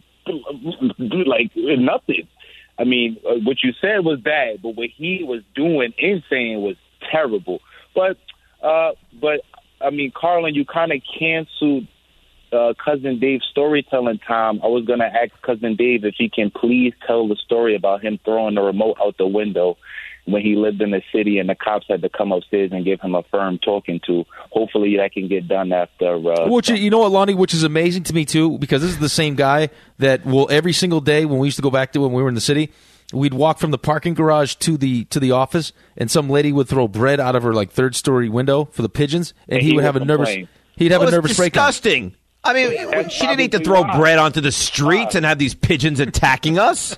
K: like nothing. I mean, uh, what you said was bad, but what he was doing and saying was terrible. But, uh, but I mean, Carlin, you kind of canceled uh, Cousin Dave's storytelling time. I was going to ask Cousin Dave if he can please tell the story about him throwing the remote out the window when he lived in the city and the cops had to come upstairs and give him a firm talking to. Hopefully that can get done after. Uh,
F: Which, you know what, Lonnie, which is amazing to me, too, because this is the same guy that will every single day when we used to go back to when we were in the city, we'd walk from the parking garage to the to the office, and some lady would throw bread out of her like third story window for the pigeons, and, and he, he would have a nervous
K: complain.
F: he'd have
B: oh,
F: a nervous breakdown.
B: Disgusting. I mean, she didn't need to throw
K: why.
B: bread onto the streets and have these pigeons attacking us.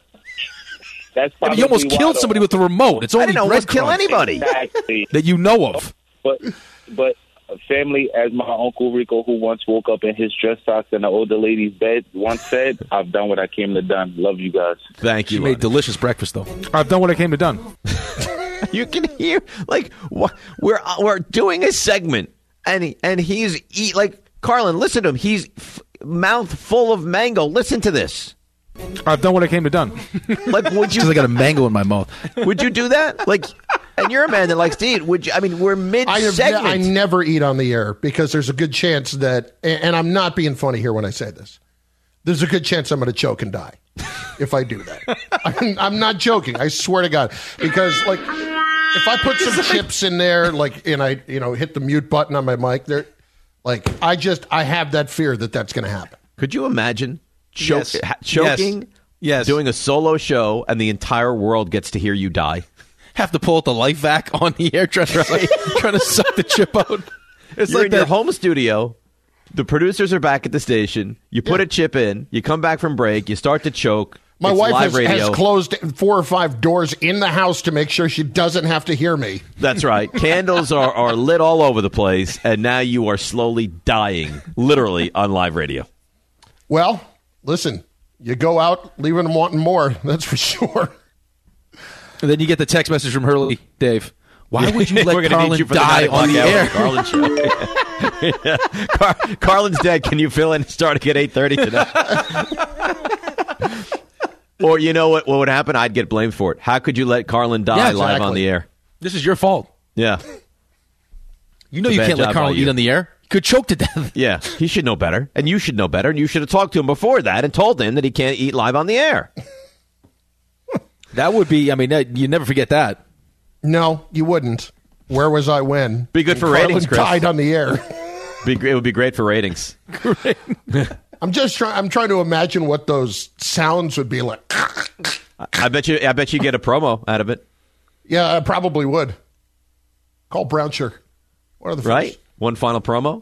K: That's
F: I mean, you almost killed
K: why,
F: somebody with the remote. It's only
B: I didn't almost kill
F: breadcrumbs
B: anybody
K: Exactly.
F: that you know of.
K: But, but family, as my Uncle Rico, who once woke up in his dress socks in an older lady's bed, once said, I've done what I came to done. Love you guys.
B: Thank you.
F: She made delicious breakfast, though. I've done what I came to done.
B: You can hear, like, wh- we're we're doing a segment, and he, and he's eat like Carlin. Listen to him. He's f- mouth full of mango. Listen to this.
F: I've done what I came to done.
B: Like, would you?
F: Because I got a mango in my mouth.
B: Would you do that? Like, and you're a man that likes to eat. Would you? I mean, we're mid
G: I, have,
B: segment.
G: I never eat on the air because there's a good chance that, and I'm not being funny here when I say this, there's a good chance I'm going to choke and die if I do that. I'm, I'm not joking. I swear to God. Because, like, if I put some chips in there, like, and I, you know, hit the mute button on my mic, there, like, I just, I have that fear that that's going to happen.
B: Could you imagine choke,
F: Yes.
B: ha- choking,
F: Yes. Yes.
B: doing a solo show, and the entire world gets to hear you die?
F: Have to pull out the life vac on the air, trying to, like, trying to suck the chip out. It's
B: You're
F: like
B: in your
F: that.
B: home studio. The producers are back at the station. You put
G: Yeah.
B: a chip in. You come back from break. You start to choke.
G: My
B: It's
G: wife
B: live
G: has,
B: radio.
G: has closed four or five doors in the house to make sure she doesn't have to hear me.
B: That's right. Candles are, are lit all over the place, and now you are slowly dying, literally, on live radio.
G: Well, listen, you go out leaving them wanting more. That's for sure.
F: And then you get the text message from Hurley, Dave. Why would you
B: We're
F: let
B: gonna need
F: Carlin
B: you for the
F: die
B: nine
F: on the
B: o'clock hour
F: air?
B: of the Carlin show. Yeah. Car- Carlin's dead. Can you fill in starting at eight thirty tonight? Or you know what? What would happen? I'd get blamed for it. How could you let Carlin die
F: Yeah,
B: live on
G: exactly.
B: the air?
F: This is your fault.
B: Yeah.
F: You know
B: It's a
F: you
B: bad
F: can't let
B: job
F: Carlin
B: by you.
F: eat on the air. You could choke to death.
B: Yeah. He should know better. And you should know better. And you should have talked to him before that and told him that he can't eat live on the air.
F: That would be, I mean, that, you never forget that.
G: No, you wouldn't. Where was I when?
B: Be good for
G: Carlin
B: ratings, Chris.
G: died on the air.
B: Be, it would be great for ratings.
G: I'm just trying. I'm trying to imagine what those sounds would be like.
B: I bet you. I bet you get a promo out of it.
G: Yeah, I probably would. Call Brown Sugar. What are the
B: Right.
G: first?
B: One final promo.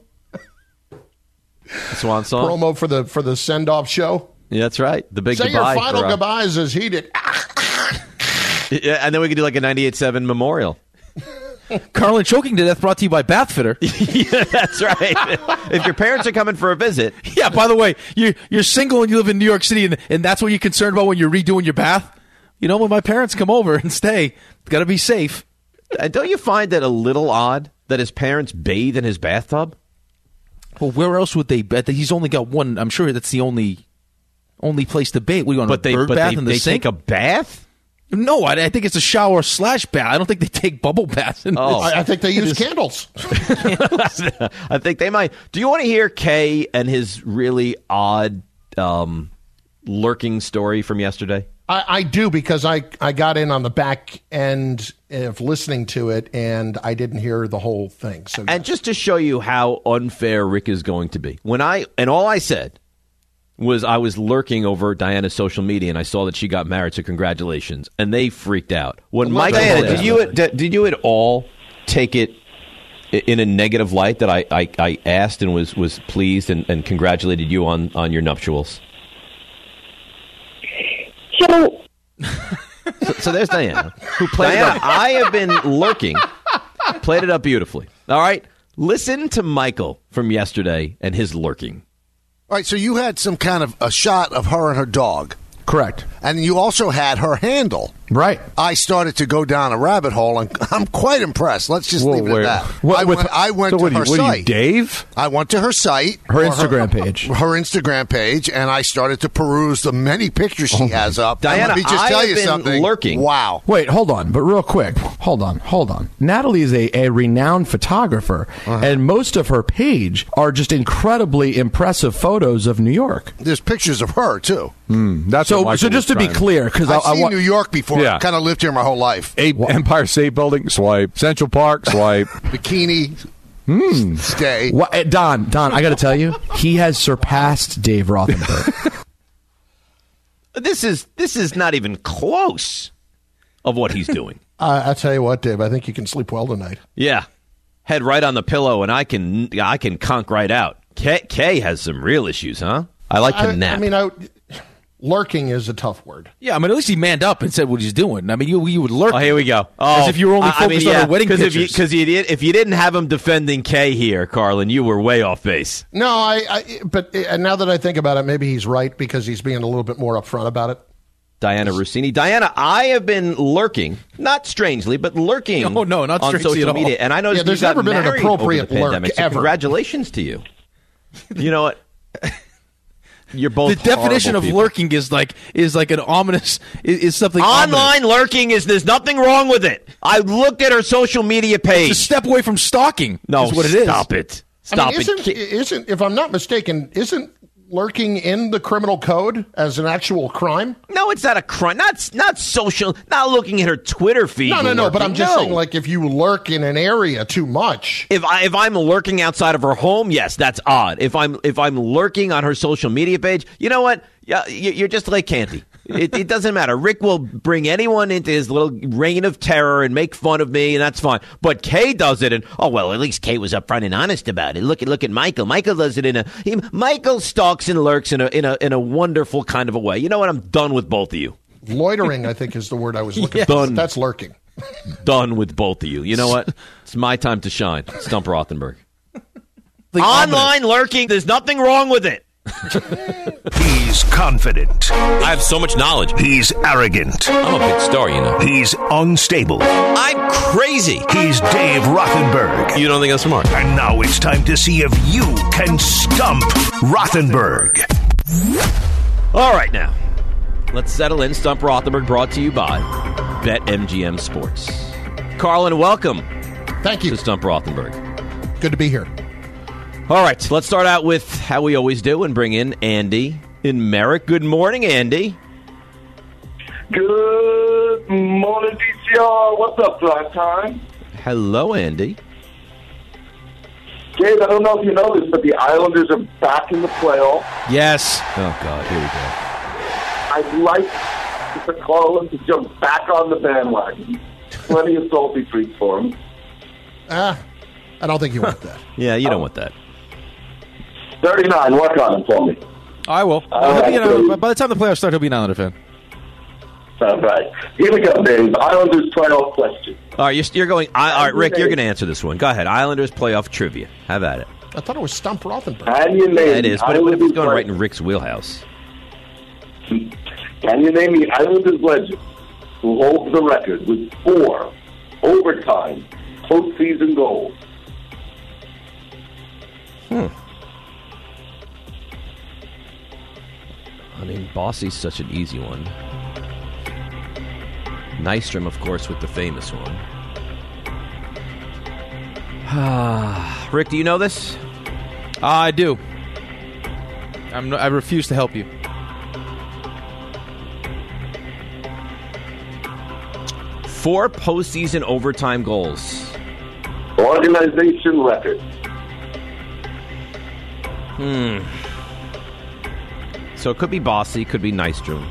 B: Swan song.
G: Promo for the for the send off show?
B: Yeah, that's right. The big
G: Say
B: goodbye.
G: your final
B: for, uh,
G: goodbyes as he did.
B: Yeah, and then we could do like a ninety-eight seven memorial.
F: Carlin choking to death brought to you by Bathfitter.
B: Yeah, that's right. If your parents are coming for a visit.
F: Yeah, by the way, you, you're single and you live in New York City, and, and that's what you're concerned about when you're redoing your bath? You know, when my parents come over and stay, got to be safe.
B: And don't you find that a little odd that his parents bathe in his bathtub?
F: Well, where else would they bet? He's only got one. I'm sure that's the only only place to bathe. We want
B: But
F: a
B: they,
F: bird
B: but
F: bath
B: they,
F: in the
B: they
F: sink?
B: take a bath?
F: No, I, I think it's a shower slash bath. I don't think they take bubble baths. In
B: Oh.
F: this.
G: I, I think they use candles.
B: I think they might. Do you want to hear Kay and his really odd um, lurking story from yesterday?
G: I, I do because I, I got in on the back end of listening to it and I didn't hear the whole thing. So
B: And just to show you how unfair Rick is going to be, when I and all I said was I was lurking over Diana's social media, and I saw that she got married, so congratulations. And they freaked out. When
G: Well,
B: Michael,
G: Diana,
B: did you did, did you at all take it in a negative light that I, I, I asked and was, was pleased and, and congratulated you on, on your nuptials?
L: So,
B: so, so there's Diana, who played Diana, it up. I have been lurking, played it up beautifully. All right, listen to Michael from yesterday and his lurking.
M: All right, so you had some kind of a shot of her and her dog.
N: Correct.
M: And you also had her handle.
N: Right.
M: I started to go down a rabbit hole, and I'm quite impressed. Let's just
N: Whoa,
M: leave it
N: wait.
M: at that.
N: What,
M: I
N: with,
M: went, I went
N: so
M: to
N: what
M: her
N: are you, what
M: site.
N: Are you, Dave?
M: I went to her site.
N: Her Instagram
M: her,
N: page.
M: Her Instagram page, and I started to peruse the many pictures she oh. has up.
B: Diana,
M: and let me just
B: I
M: tell
B: have
M: you
B: been
M: something.
B: lurking.
M: Wow.
N: Wait, hold on. But real quick, hold on, hold on. Natalie is a, a renowned photographer, uh-huh. and most of her page are just incredibly impressive photos of New York.
M: There's pictures of her, too.
N: Mm, that's so, so just to be clear, because
M: I've
N: I,
M: seen
N: I,
M: New York before.
N: Yeah.
M: I kind of lived here my whole life.
O: A- Empire State Building, swipe. Central Park, swipe.
M: Bikini,
N: mm.
M: stay.
N: What, uh, Don, Don, I got to tell you, he has surpassed Dave Rothenberg.
B: This is this is not even close of what he's doing.
G: uh, I tell you what, Dave, I think you can sleep well tonight.
B: Yeah, head right on the pillow, and I can I can conk right out. Kay, Kay has some real issues, huh? I like to
G: I,
B: nap.
G: I mean, I, lurking is a tough word.
F: Yeah, I mean, at least he manned up and said what he's doing. I mean, you you would lurk.
B: Oh, here we go. Oh,
F: as if you were only focused
B: I mean, yeah,
F: on the wedding pictures.
B: Because if, you, if you didn't have him defending Kay here, Carlin, you were way off base.
G: No, I. I but uh, now that I think about it, maybe he's right because he's being a little bit more upfront about it.
B: Diana Rossini. Diana, I have been lurking, not strangely, but lurking
F: no, no, not
B: on social
F: at all.
B: media. And I know
G: yeah, there's
B: you got
G: never been an
B: married
G: appropriate
B: over the pandemic,
G: lurk
B: so
G: ever.
B: Congratulations to you. You know what? You're both
F: the definition of
B: people.
F: lurking is like is like an ominous is, is something
B: online
F: ominous.
B: Lurking is there's nothing wrong with it. I looked at her social media page.
F: It's a step away from stalking.
B: No,
F: is what it
B: stop
F: is.
B: it. Stop
G: I mean, isn't,
B: it.
G: Isn't if I'm not mistaken, isn't lurking in the criminal code as an actual crime?
B: No, it's not a crime. Not not social. Not looking at her Twitter feed.
G: No, no, no.
B: Lurking.
G: But I'm just
B: no.
G: saying, like, if you lurk in an area too much,
B: if I if I'm lurking outside of her home, yes, that's odd. If I'm if I'm lurking on her social media page, you know what? Yeah, you're just like Canty. It, it doesn't matter. Rick will bring anyone into his little reign of terror and make fun of me, and that's fine. But Kay does it, and oh well, at least Kay was upfront and honest about it. Look at look at Michael. Michael does it in a he, Michael stalks and lurks in a in a in a wonderful kind of a way. You know what? I'm done with both of you.
G: Loitering, I think, is the word I was looking
B: yes.
G: for.
B: Done.
G: That's lurking.
B: Done with both of you. You know what? It's my time to shine. Stump Rothenberg.
F: Like
B: Online ominous. Lurking, there's nothing wrong with it.
A: He's confident.
P: I have so much knowledge.
A: He's arrogant.
P: I'm a big star, you know.
A: He's unstable.
P: I'm crazy.
A: He's Dave Rothenberg.
P: You don't think I'm smart?
A: And now it's time to see if you can stump Rothenberg.
B: All right, now, let's settle in. Stump Rothenberg brought to you by BetMGM Sports. Carlin, welcome.
G: Thank you.
B: To Stump Rothenberg.
G: Good to be here.
B: All right, so let's start out with how we always do and bring in Andy in Merrick. Good morning, Andy.
Q: Good morning, D C R. What's up, Drive Time?
B: Hello, Andy.
Q: Dave, I don't know if you know this, but the Islanders are back in the playoffs.
F: Yes.
B: Oh, God, here we go.
Q: I'd like Mister Carlin to jump back on the bandwagon. Plenty of salty treats for him.
G: Ah, I don't think you want that.
B: Yeah, you don't want that.
Q: thirty-nine, work on him for me.
F: I will.
Q: Uh,
F: He'll be an, by the time the playoffs start, he'll be an Islander fan.
Q: All right. Here we go, Dave. Islanders playoff question.
B: All right, you're, you're going. I, all right, Rick, you're going to answer this one. Go ahead. Islanders playoff trivia. Have at it.
G: I thought it was Stump Rothenberg.
Q: Can you name
B: Yeah, it is, but it,
Q: Islanders
B: it's going
Q: legend?
B: right in Rick's wheelhouse.
Q: Can you name the Islanders legend who holds the record with four overtime postseason goals?
B: Hmm. I mean, Bossy's such an easy one. Nystrom, of course, with the famous one. Rick, do you know this?
F: Uh, I do. I'm, I refuse to help you.
B: Four postseason overtime goals.
Q: Organization record.
B: Hmm. So it could be Bossy, could be Nystrom.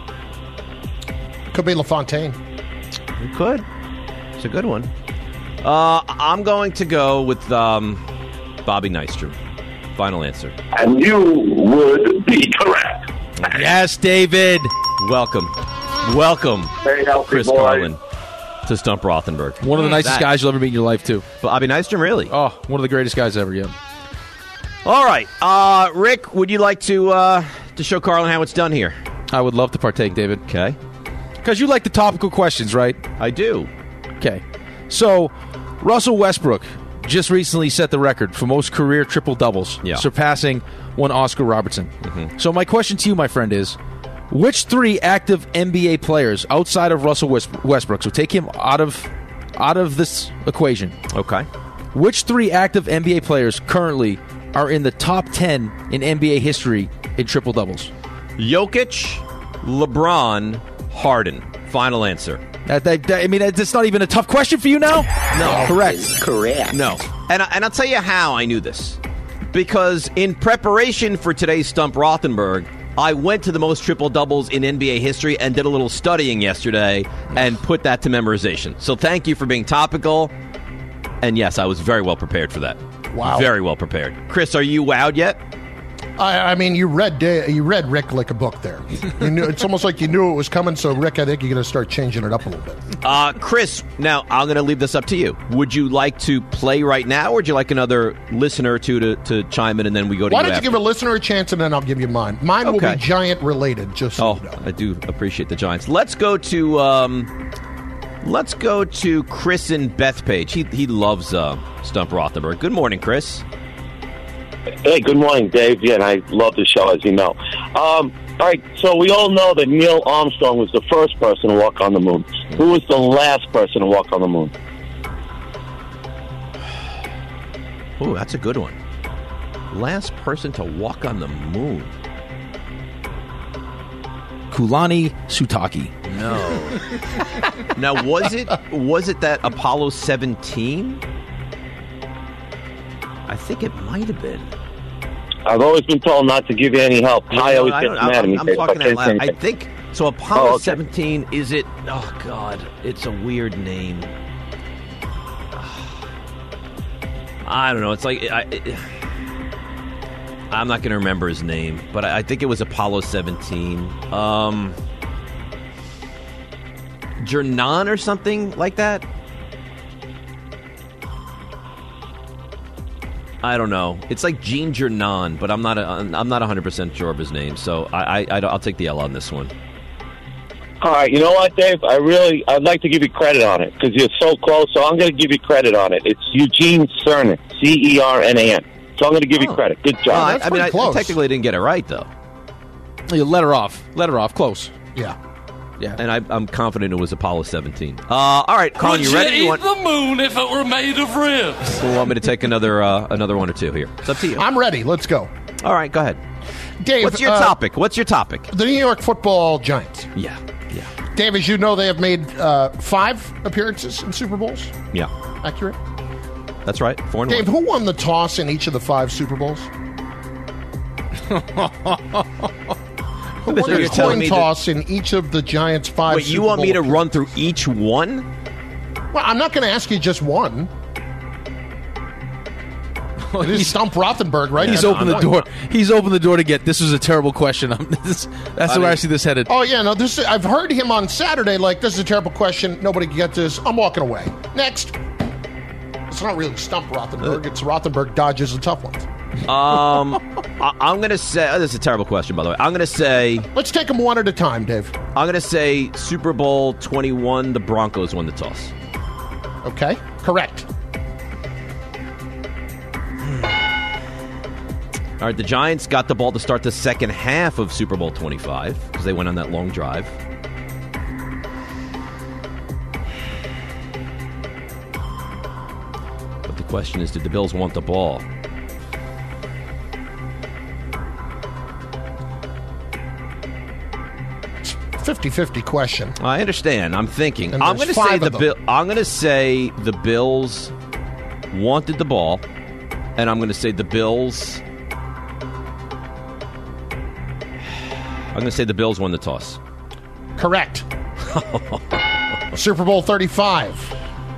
G: Could be LaFontaine.
B: It could. It's a good one. Uh, I'm going to go with um, Bobby Nystrom. Final answer.
Q: And you would be correct.
F: Yes, David.
B: Welcome. Welcome,
Q: Hey, healthy
B: Chris
Q: boy.
B: Carlin, to Stump Rothenberg.
F: One of the nicest
B: That-
F: guys you'll ever meet in your life, too.
B: Bobby Nystrom, really?
F: Oh, one of the greatest guys ever, yeah.
B: All right. Uh, Rick, would you like to uh, to show Carlin how it's done here?
F: I would love to partake, David.
B: Okay.
F: Because you like the topical questions, right?
B: I do.
F: Okay. So, Russell Westbrook just recently set the record for most career triple-doubles,
B: Yeah.
F: surpassing one Oscar Robertson.
B: Mm-hmm.
F: So my question to you, my friend, is which three active N B A players outside of Russell West- Westbrook, so take him out of out of this equation,
B: Okay.
F: which three active N B A players currently are in the top ten in N B A history in triple-doubles?
B: Jokic, LeBron, Harden. Final answer.
F: That, that, that- I mean, that's not even a tough question for you now?
B: No.
F: Correct.
I: Correct.
B: No. And, I, and I'll tell you how I knew this. Because in preparation for today's Stump Rothenberg, I went to the most triple-doubles in N B A history and did a little studying yesterday and put that to memorization. So thank you for being topical. And yes, I was very well prepared for that.
G: Wow.
B: Very well prepared. Chris, are you wowed yet?
G: I, I mean, you read Da- you read Rick like a book there. You knew, it's almost like you knew it was coming. So, Rick, I think you're going to start changing it up a little bit.
B: Uh, Chris, now I'm going to leave this up to you. Would you like to play right now, or would you like another listener or two to, to chime in, and then we go to
G: Why
B: you
G: don't you
B: after?
G: give a listener a chance, and then I'll give you mine. Mine will
B: Okay.
G: be Giant related, just so
B: Oh,
G: you know.
B: I do appreciate the Giants. Let's go to um, let's go to Chris in Bethpage. He he loves uh, Stump Rothenberg. Good morning, Chris.
K: Hey, good morning, Dave. Yeah, and I love the show, as you know. Um, all right, so we all know that Neil Armstrong was the first person to walk on the moon. Who was the last person to walk on the moon?
B: Oh, that's a good one. Last person to walk on the moon.
F: Kulani Sutaki.
B: No. Now, was it was it that Apollo seventeen? I think it might have been.
K: I've always been told not to give you any help. Ty
B: No,
K: always
B: I
K: gets
B: don't-
K: mad at me.
B: I'm, I'm
K: Dave, if I
B: talking
K: can't
B: out loud.
K: say
B: I
K: anything.
B: think so. Apollo
K: Oh, okay.
B: seventeen. Is it? Oh God, it's a weird name. I don't know. It's like I, it, I'm not going to remember his name, but I, I think it was Apollo seventeen. Um, Jernan or something like that. I don't know. It's like Gene Jernan, but I'm not. A, I'm not one hundred percent sure of his name, so I, I, I I'll take the L on this one.
K: All right, you know what, Dave? I really, I'd like to give you credit on it because you're so close. So I'm going to give you credit on it. It's Eugene Cernan, C E R N A N. So I'm going to give you credit. Good
B: Well,
K: job.
B: I, I mean, I, I technically didn't get it right though.
F: You let her off. Let her off. Close.
G: Yeah.
F: Yeah.
B: And I, I'm confident it was Apollo seventeen. Uh, all right, Colin,
L: Would
B: you ready?
L: you
B: You
L: eat
B: want,
L: the moon if it were made of ribs?
B: you want me to take another uh, another one or two here? It's up to you.
G: I'm ready. Let's go.
B: All right, go ahead.
G: Dave,
B: What's your
G: uh,
B: topic? What's your topic?
G: The New York Football Giants.
B: Yeah, yeah,
G: Dave, as you know, they have made uh, five appearances in Super Bowls.
B: yeah.
G: Accurate?
B: That's right. Four and
G: Dave,
B: one.
G: who won the toss in each of the five Super Bowls? Who won
B: So you're
G: the
B: telling
G: coin
B: me that-
G: toss in each of the Giants' five
B: Wait, you
G: Super
B: want me
G: Bowl
B: to run through each one?
G: Well, I'm not going to ask you just one. It is Stump Rothenberg, right?
F: He's
G: That's
F: opened the
G: one.
F: door. He's opened the door to get. This was a terrible question. I'm, this, that's
G: I
F: where I
G: mean-
F: see this headed.
G: Oh yeah, no. This I've heard him on Saturday. Like, this is a terrible question. Nobody can get this. I'm walking away. Next. It's not really Stump Rothenberg. It's Rothenberg dodges the tough ones.
B: Um, I, I'm going to say oh, this is a terrible question, by the way. I'm going to say
G: Let's take them one at a time, Dave.
B: I'm going to say Super Bowl twenty-one. The Broncos won the toss.
G: Okay, correct.
B: All right, the Giants got the ball to start the second half of Super Bowl twenty-five because they went on that long drive. But the question is, did the Bills want the ball?
G: fifty-fifty question.
B: I understand. I'm thinking.
G: And
B: I'm
G: there's
B: going to say
G: five
B: the
G: of them.
B: Bill. I'm going to say the Bills wanted the ball, and I'm going to say the Bills. I'm going to say the Bills won the toss.
G: Correct. Super Bowl thirty-five.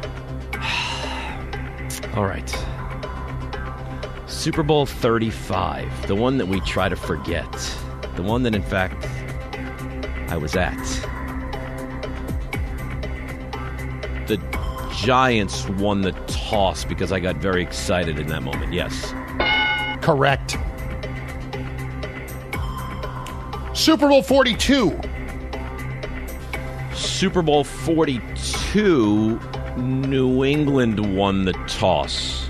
B: All right. Super Bowl thirty-five. The one that we try to forget. The one that, in fact, I was at. The Giants won the toss because I got very excited in that moment. Yes.
G: Correct. Super Bowl forty-two.
B: Super Bowl forty-two, New England won the toss.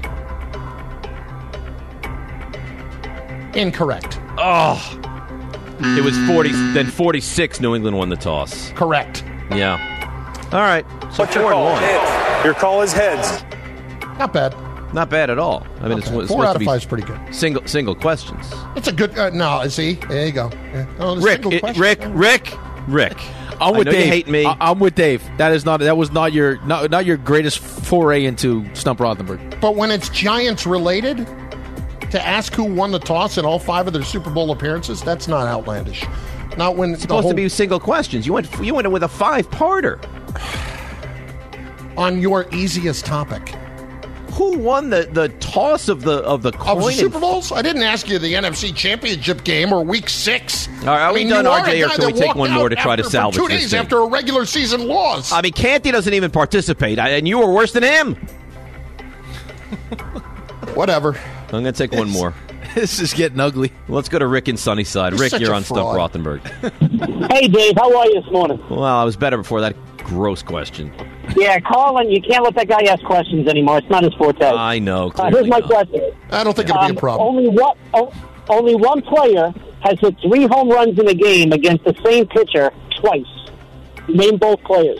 G: Incorrect.
B: Oh. It was forty, then forty-six, New England won the toss.
G: Correct.
B: Yeah. All right. So
R: What's
B: four
R: your call?
B: and one.
R: Heads. Your call is heads.
G: Not bad.
B: Not bad at all. I mean,
G: Okay.
B: it's, it's
G: Four
B: supposed
G: out
B: to
G: of
B: be
G: five is pretty good.
B: Single single questions.
G: It's a good. Uh, no, see, there you go. Yeah. Oh, the
B: Rick,
G: single
B: it,
G: question.
B: Rick, Rick, Rick.
F: I'm with
B: I know
F: Dave.
B: you hate me.
F: I, I'm with Dave. That is not. That was not your. Not, not your greatest foray into Stump Rothenberg.
G: But when it's Giants related, to ask who won the toss in all five of their Super Bowl appearances, that's not outlandish. Not when
B: It's supposed
G: the
B: to be single questions. You went. You went with a five-parter.
G: On your easiest topic.
B: Who won the, the toss of the of the coin?
G: Of the
B: and-
G: Super Bowls? I didn't ask you the N F C Championship game or Week Six.
B: All right, are
G: I
B: we
G: mean,
B: done,
G: you are
B: R J,
G: a
B: or
G: guy
B: can we
G: that
B: take
G: walked
B: one more
G: out
B: to try to
G: after-
B: salvage
G: for two
B: this
G: days
B: thing?
G: after a regular season loss?
B: I mean, Canty doesn't even participate, I, and you were worse than him.
G: Whatever.
B: I'm going to take one more.
F: This is getting ugly.
B: Let's go to Rick in Sunnyside.
G: You're
B: Rick,
G: such
B: you're
G: a
B: on Stump
G: fraud.
B: Rothenberg.
S: Hey, Dave, how are you this morning?
B: Well, I was better before that gross question.
S: Yeah, Colin, you can't let that guy ask questions anymore. It's not his forte.
B: I know.
S: Uh, here's
B: Clearly
S: my
B: not.
S: question.
G: I don't think it'll be a problem.
S: Only one, oh, only one player has hit three home runs in a game against the same pitcher twice. Name both players.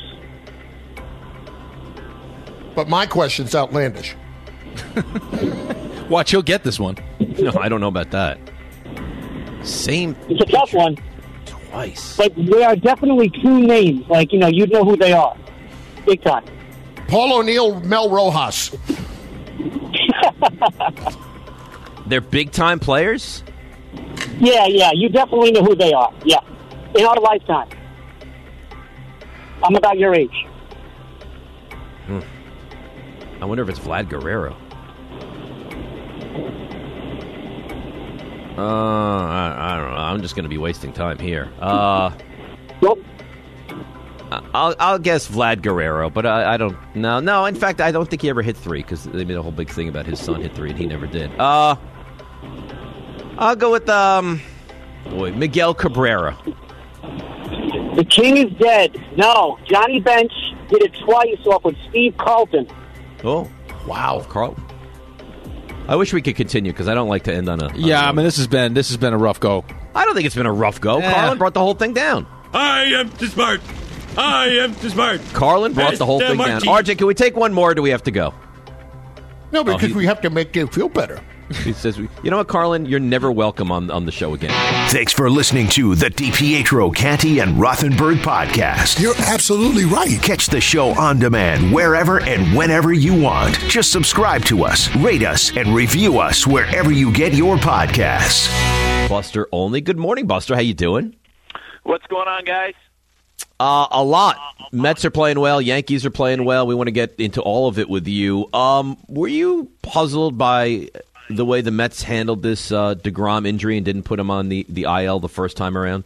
G: But my question's outlandish.
F: Watch, he'll get this one.
B: No, I don't know about that. Same
S: It's a tough one.
B: twice.
S: But there are definitely two names. Like, you know, you'd know who they are. Big time.
G: Paul O'Neill, Mel Rojas.
B: They're big-time players?
S: Yeah, yeah, you definitely know who they are. Yeah. In our lifetime. I'm about your age.
B: Hmm. I wonder if it's Vlad Guerrero. Uh, I, I don't know. I'm just going to be wasting time here. Uh,
S: Nope.
B: I'll I'll guess Vlad Guerrero, but I, I don't. No, no. In fact, I don't think he ever hit three because they made a whole big thing about his son hit three and he never did. Uh, I'll go with um, boy, Miguel Cabrera.
S: The king is dead. No, Johnny Bench did it twice off with Steve Carlton.
B: Oh, wow, Carl. I wish we could continue because I don't like to end on a. On
F: Yeah,
B: a
F: I mean this has been this has been a rough go.
B: I don't think it's been a rough go.
F: Yeah.
B: Carlin brought the whole thing down.
L: I am too smart. I am too smart.
B: Carlin brought the whole
L: Mister
B: thing down.
L: Martin.
B: R J, can we take one more or do we have to go?
G: No, because
B: he-
G: we have to make you feel better.
B: He says, we, you know what, Carlin? You're never welcome on, on the show again.
A: Thanks for listening to the DiPietro, Canty, and Rothenberg podcast.
M: You're absolutely right.
A: Catch the show on demand wherever and whenever you want. Just subscribe to us, rate us, and review us wherever you get your podcasts.
B: Buster Olney. Good morning, Buster. How you doing?
T: What's going on, guys?
B: Uh, a lot. Mets are playing well. Yankees are playing well. We want to get into all of it with you. Um, were you puzzled by the way the Mets handled this uh, DeGrom injury and didn't put him on the, the I L the first time around?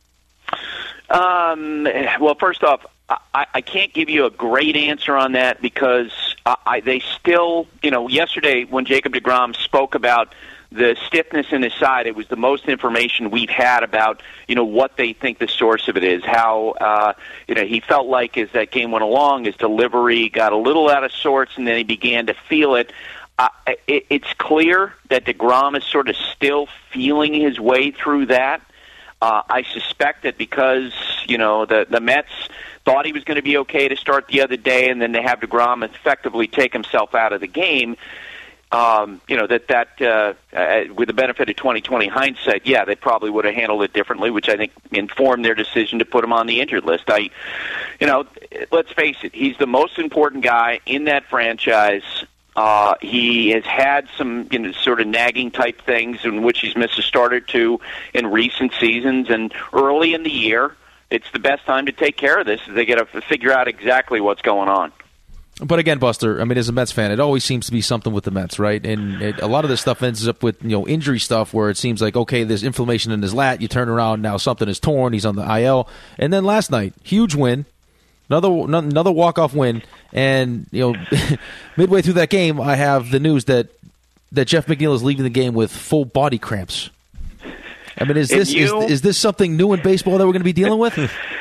T: Um, well, first off, I, I can't give you a great answer on that because I, I, they still, you know, yesterday when Jacob DeGrom spoke about the stiffness in his side, it was the most information we've had about, you know, what they think the source of it is, how, uh, you know, he felt like as that game went along, his delivery got a little out of sorts and then he began to feel it. Uh, it it's clear that DeGrom is sort of still feeling his way through that. Uh, I suspect that because, you know, the, the Mets thought he was going to be okay to start the other day and then they have DeGrom effectively take himself out of the game, um, you know, that, that uh, uh, with the benefit of twenty twenty hindsight, yeah, they probably would have handled it differently, which I think informed their decision to put him on the injured list. I, you know, let's face it, he's the most important guy in that franchise Uh, he has had some, you know, sort of nagging type things in which he's missed a start or two in recent seasons. And early in the year, it's the best time to take care of this. They got to figure out exactly what's going on.
F: But again, Buster, I mean, as a Mets fan, it always seems to be something with the Mets, right? And it, a lot of this stuff ends up with, you know, injury stuff where it seems like, okay, there's inflammation in his lat. You turn around, now something is torn. He's on the I L. And then last night, huge win. Another another walk-off win, and you know, midway through that game, I have the news that, that Jeff McNeil is leaving the game with full body cramps. I mean, is
T: If
F: this
T: you-
F: is, is this something new in baseball that we're going to be dealing with?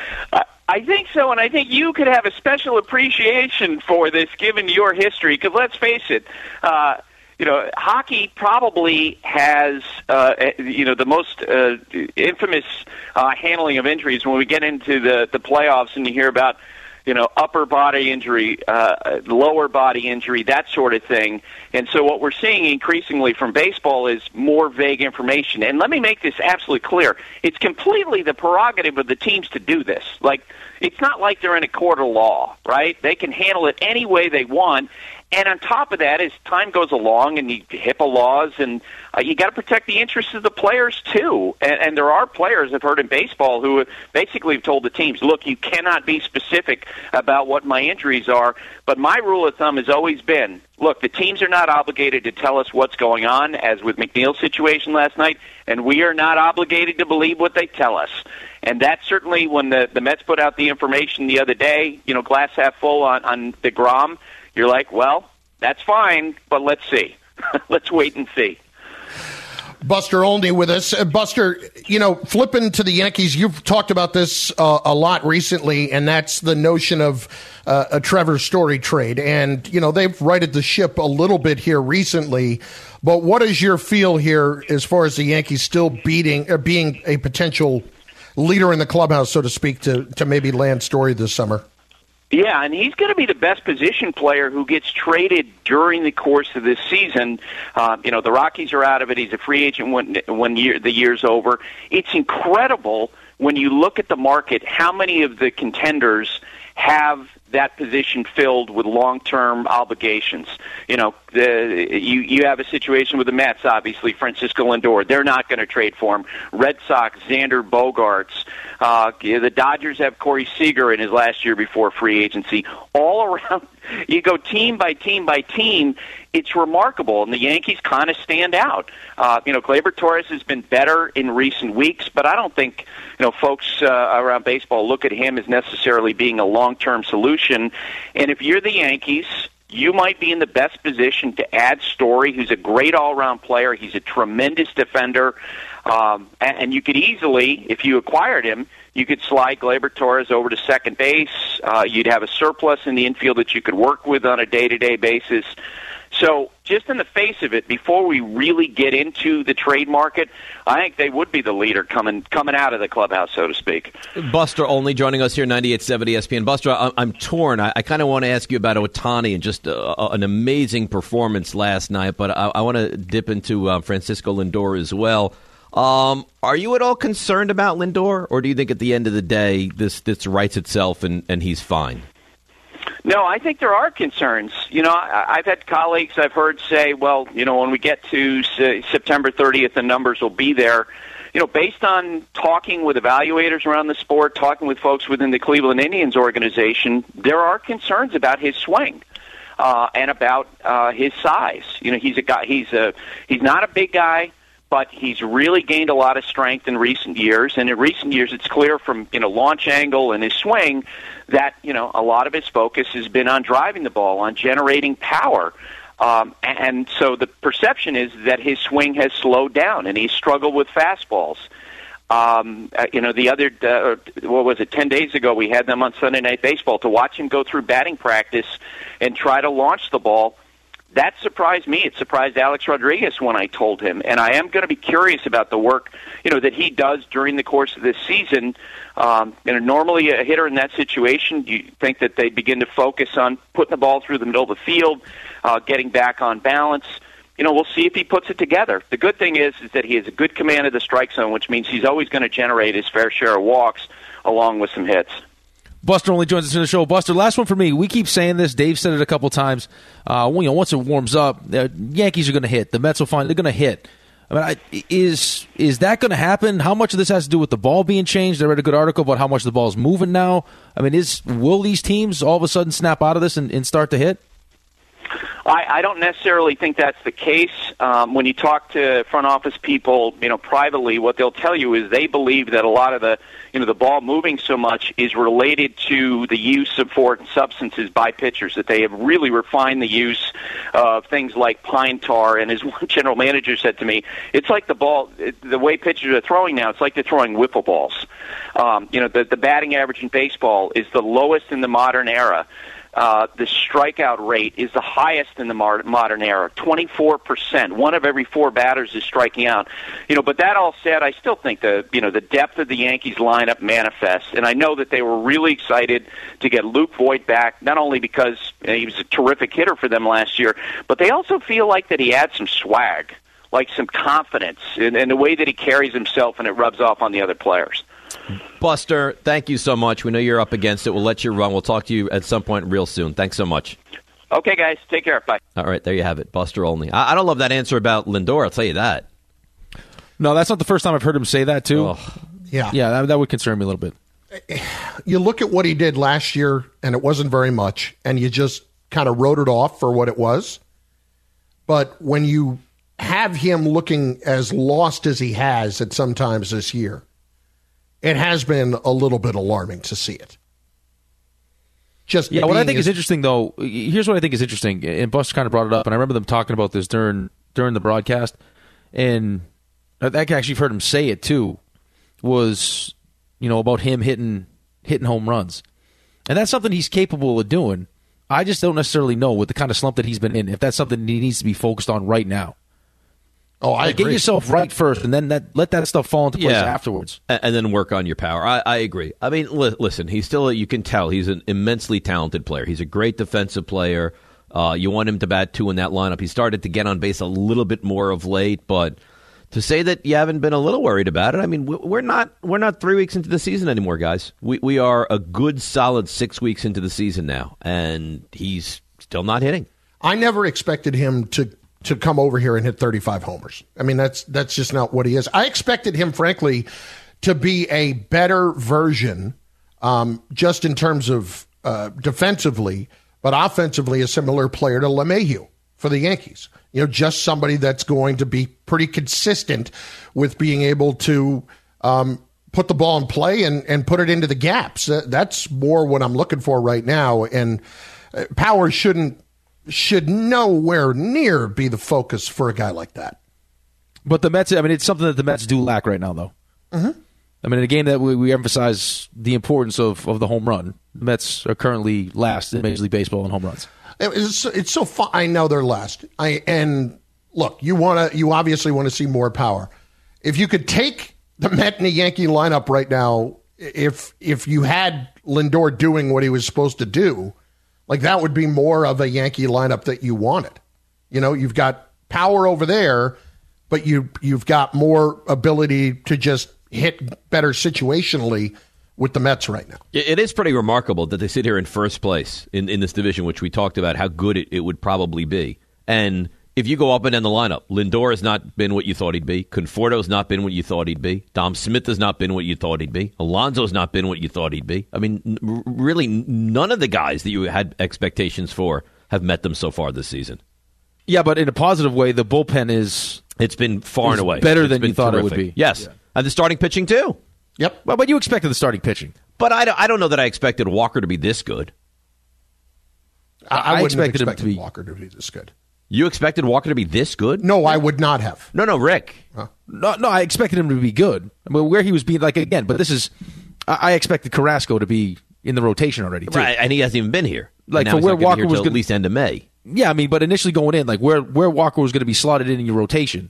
T: I think so, and I think you could have a special appreciation for this given your history, because let's face it, uh, you know, hockey probably has, uh, you know, the most uh, infamous uh, handling of injuries when we get into the, the playoffs and you hear about, you know, upper body injury, uh, lower body injury, that sort of thing. And so what we're seeing increasingly from baseball is more vague information. And let me make this absolutely clear. It's completely the prerogative of the teams to do this. Like, it's not like they're in a court of law, right? They can handle it any way they want. And on top of that, as time goes along and you HIPAA laws, and uh, you got to protect the interests of the players too. And, and there are players I've heard in baseball who basically have told the teams, look, you cannot be specific about what my injuries are. But my rule of thumb has always been, look, the teams are not obligated to tell us what's going on, as with McNeil's situation last night, and we are not obligated to believe what they tell us. And that's certainly when the, the Mets put out the information the other day, you know, glass half full on, on DeGrom, you're like, well, that's fine, but let's see. Let's wait and see.
G: Buster Olney with us. Uh, Buster, you know, flipping to the Yankees, you've talked about this uh, a lot recently, and that's the notion of uh, a Trevor Story trade. And, you know, they've righted the ship a little bit here recently. But what is your feel here as far as the Yankees still beating, uh, being a potential leader in the clubhouse, so to speak, to, to maybe land Story this summer?
T: Yeah, and he's going to be the best position player who gets traded during the course of this season. Uh, you know, the Rockies are out of it. He's a free agent when, when year, the year's over. It's incredible when you look at the market how many of the contenders have that position filled with long-term obligations. You know, the, you you have a situation with the Mets, obviously, Francisco Lindor. They're not going to trade for him. Red Sox, Xander Bogaerts. Uh, the Dodgers have Corey Seager in his last year before free agency. All around, you go team by team by team. It's remarkable, and the Yankees kind of stand out. Uh, you know, Gleyber Torres has been better in recent weeks, but I don't think, you know, folks uh, around baseball look at him as necessarily being a long-term solution. And if you're the Yankees, you might be in the best position to add Story, who's a great all-around player. He's a tremendous defender. Um, and, and you could easily, if you acquired him, you could slide Gleyber Torres over to second base. Uh, you'd have a surplus in the infield that you could work with on a day-to-day basis. So just in the face of it, before we really get into the trade market, I think they would be the leader coming coming out of the clubhouse, so to speak.
B: Buster Olney joining us here, ninety-eight point seven E S P N. Buster, I, I'm torn. I, I kind of want to ask you about Ohtani and just uh, an amazing performance last night, but I, I want to dip into uh, Francisco Lindor as well. Um, are you at all concerned about Lindor, or do you think at the end of the day this, this writes itself and, and he's fine?
T: No, I think there are concerns. You know, I, I've had colleagues I've heard say, well, you know, when we get to say, September thirtieth, the numbers will be there. You know, based on talking with evaluators around the sport, talking with folks within the Cleveland Indians organization, there are concerns about his swing uh, and about uh, his size. You know, he's a guy. He's a he's not a big guy, but he's really gained a lot of strength in recent years. And in recent years, it's clear from, you know, launch angle and his swing that, you know, a lot of his focus has been on driving the ball, on generating power. Um, and so the perception is that his swing has slowed down and he's struggled with fastballs. Um, uh, you know, the other, uh, what was it, ten days ago, we had them on Sunday Night Baseball to watch him go through batting practice and try to launch the ball. That surprised me. It surprised Alex Rodriguez when I told him. And I am going to be curious about the work, you know, that he does during the course of this season. Um, you know, normally a hitter in that situation, you think that they begin to focus on putting the ball through the middle of the field, uh, getting back on balance. You know, we'll see if he puts it together. The good thing is, is that he has a good command of the strike zone, which means he's always going to generate his fair share of walks along with some hits.
F: Buster only joins us in the show. Buster, last one for me. We keep saying this. Dave said it a couple times. Uh, you know, once it warms up, the Yankees are going to hit. The Mets will find they're going to hit. I mean, I, is is that going to happen? How much of this has to do with the ball being changed? I read a good article about how much the ball is moving now. I mean, is will these teams all of a sudden snap out of this and, and start to hit?
T: I, I don't necessarily think that's the case. Um, when you talk to front office people, you know, privately, what they'll tell you is they believe that a lot of the, you know, the ball moving so much is related to the use of foreign substances by pitchers. That they have really refined the use of things like pine tar. And as one general manager said to me, it's like the ball, the way pitchers are throwing now. It's like they're throwing wiffle balls. Um, you know, the the batting average in baseball is the lowest in the modern era. Uh, the strikeout rate is the highest in the mar- modern era, twenty-four percent. One of every four batters is striking out. You know, but that all said, I still think the you know the depth of the Yankees lineup manifests, and I know that they were really excited to get Luke Voit back, not only because you know, he was a terrific hitter for them last year, but they also feel like that he had some swag, like some confidence in, in the way that he carries himself, and it rubs off on the other players.
B: Buster, thank you so much. We know you're up against it. We'll let you run. We'll talk to you at some point real soon. Thanks so much.
T: Okay, guys. Take care. Bye.
B: All right, there you have it. Buster Olney. I, I don't love that answer about Lindor. I'll tell you that.
F: No, that's not the first time I've heard him say that, too.
B: Oh.
G: Yeah.
F: Yeah, that, that would concern me a little bit.
G: You look at what he did last year, and it wasn't very much, and you just kind of wrote it off for what it was. But when you have him looking as lost as he has at some times this year, it has been a little bit alarming to see it. Just
F: yeah, what I think
G: is,
F: is interesting, though, here's what I think is interesting, and Buster kind of brought it up, and I remember them talking about this during during the broadcast, and I actually heard him say it, too, was, you know, about him hitting hitting home runs. And that's something he's capable of doing. I just don't necessarily know with the kind of slump that he's been in, if that's something he needs to be focused on right now.
G: Oh, I
F: like,
G: agree.
F: Get yourself right first, and then that, let that stuff fall into place
B: yeah.
F: afterwards.
B: And, and then work on your power. I, I agree. I mean, li- listen, he's still, you can tell, he's an immensely talented player. He's a great defensive player. Uh, you want him to bat two in that lineup. He started to get on base a little bit more of late, but to say that you haven't been a little worried about it, I mean, we're not we're not three weeks into the season anymore, guys. We we are a good, solid six weeks into the season now, and he's still not hitting.
G: I never expected him to to come over here and hit thirty-five homers. I mean, that's that's just not what he is. I expected him, frankly, to be a better version, um, just in terms of uh, defensively, but offensively, a similar player to LeMahieu for the Yankees. You know, just somebody that's going to be pretty consistent with being able to um, put the ball in play and, and put it into the gaps. Uh, that's more what I'm looking for right now. And uh, power shouldn't should nowhere near be the focus for a guy like that.
F: But the Mets, I mean, it's something that the Mets do lack right now, though.
G: Mm-hmm.
F: I mean, in a game that we, we emphasize the importance of, of the home run, the Mets are currently last in Major League Baseball in home runs.
G: It's, it's so fun. I know they're last. I and look, you want to. You obviously want to see more power. If you could take the Met and the Yankee lineup right now, if if you had Lindor doing what he was supposed to do, like that would be more of a Yankee lineup that you wanted. You know, you've got power over there, but you you've got more ability to just hit better situationally with the Mets right now.
B: It is pretty remarkable that they sit here in first place in, in this division, which we talked about how good it, it would probably be. And if you go up and down the lineup, Lindor has not been what you thought he'd be. Conforto's not been what you thought he'd be. Dom Smith has not been what you thought he'd be. Alonso's not been what you thought he'd be. I mean, n- really, none of the guys that you had expectations for have met them so far this season.
F: Yeah, but in a positive way, the bullpen is
B: it's been far and away
F: better
B: it's
F: than
B: been
F: you thought
B: terrific.
F: it would be.
B: Yes, yeah. And the starting pitching too.
G: Yep.
F: Well, but you expected the starting pitching.
B: But I don't, I don't know that I expected Walker to be this good.
G: I, I,
F: I
G: wouldn't
F: expected
G: have
F: him
G: expected
F: to be
G: Walker to be this good.
B: You expected Walker to be this good?
G: No, I would not have.
B: No, no, Rick.
G: Huh?
F: No, no, I expected him to be good. I mean, where he was being like again, but this is I, I expected Carrasco to be in the rotation already, too.
B: Right, and he hasn't even been here.
F: Like
B: for
F: where Walker was
B: at least end of May.
F: Yeah, I mean, but initially going in, like where where Walker was going to be slotted in in your rotation,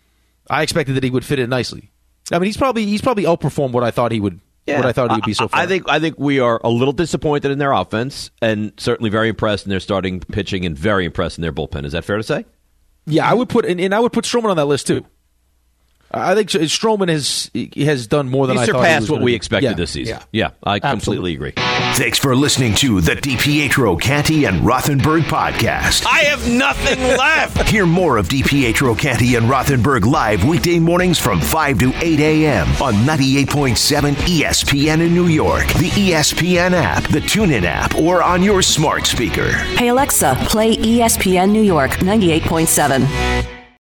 F: I expected that he would fit in nicely. I mean, he's probably he's probably outperformed what I thought he would.
B: Yeah.
F: What I thought he would be so far.
B: I think I think we are a little disappointed in their offense, and certainly very impressed in their starting pitching, and very impressed in their bullpen. Is that fair to say?
F: Yeah, I would put and, and I would put Stroman on that list too. I think Stroman has he has done more than
B: he
F: I thought. He
B: surpassed
F: was
B: what
F: gonna
B: we
F: do.
B: expected
F: Yeah.
B: this season.
F: Yeah,
B: Yeah, I completely
F: Absolutely.
B: agree.
A: Thanks for listening to the DiPietro, Canty, and Rothenberg podcast.
P: I have nothing left.
A: Hear more of DiPietro, Canty, and Rothenberg live weekday mornings from five to eight a.m. on ninety-eight point seven E S P N in New York, the E S P N app, the TuneIn app, or on your smart speaker.
C: Hey Alexa, play E S P N New York ninety-eight point seven.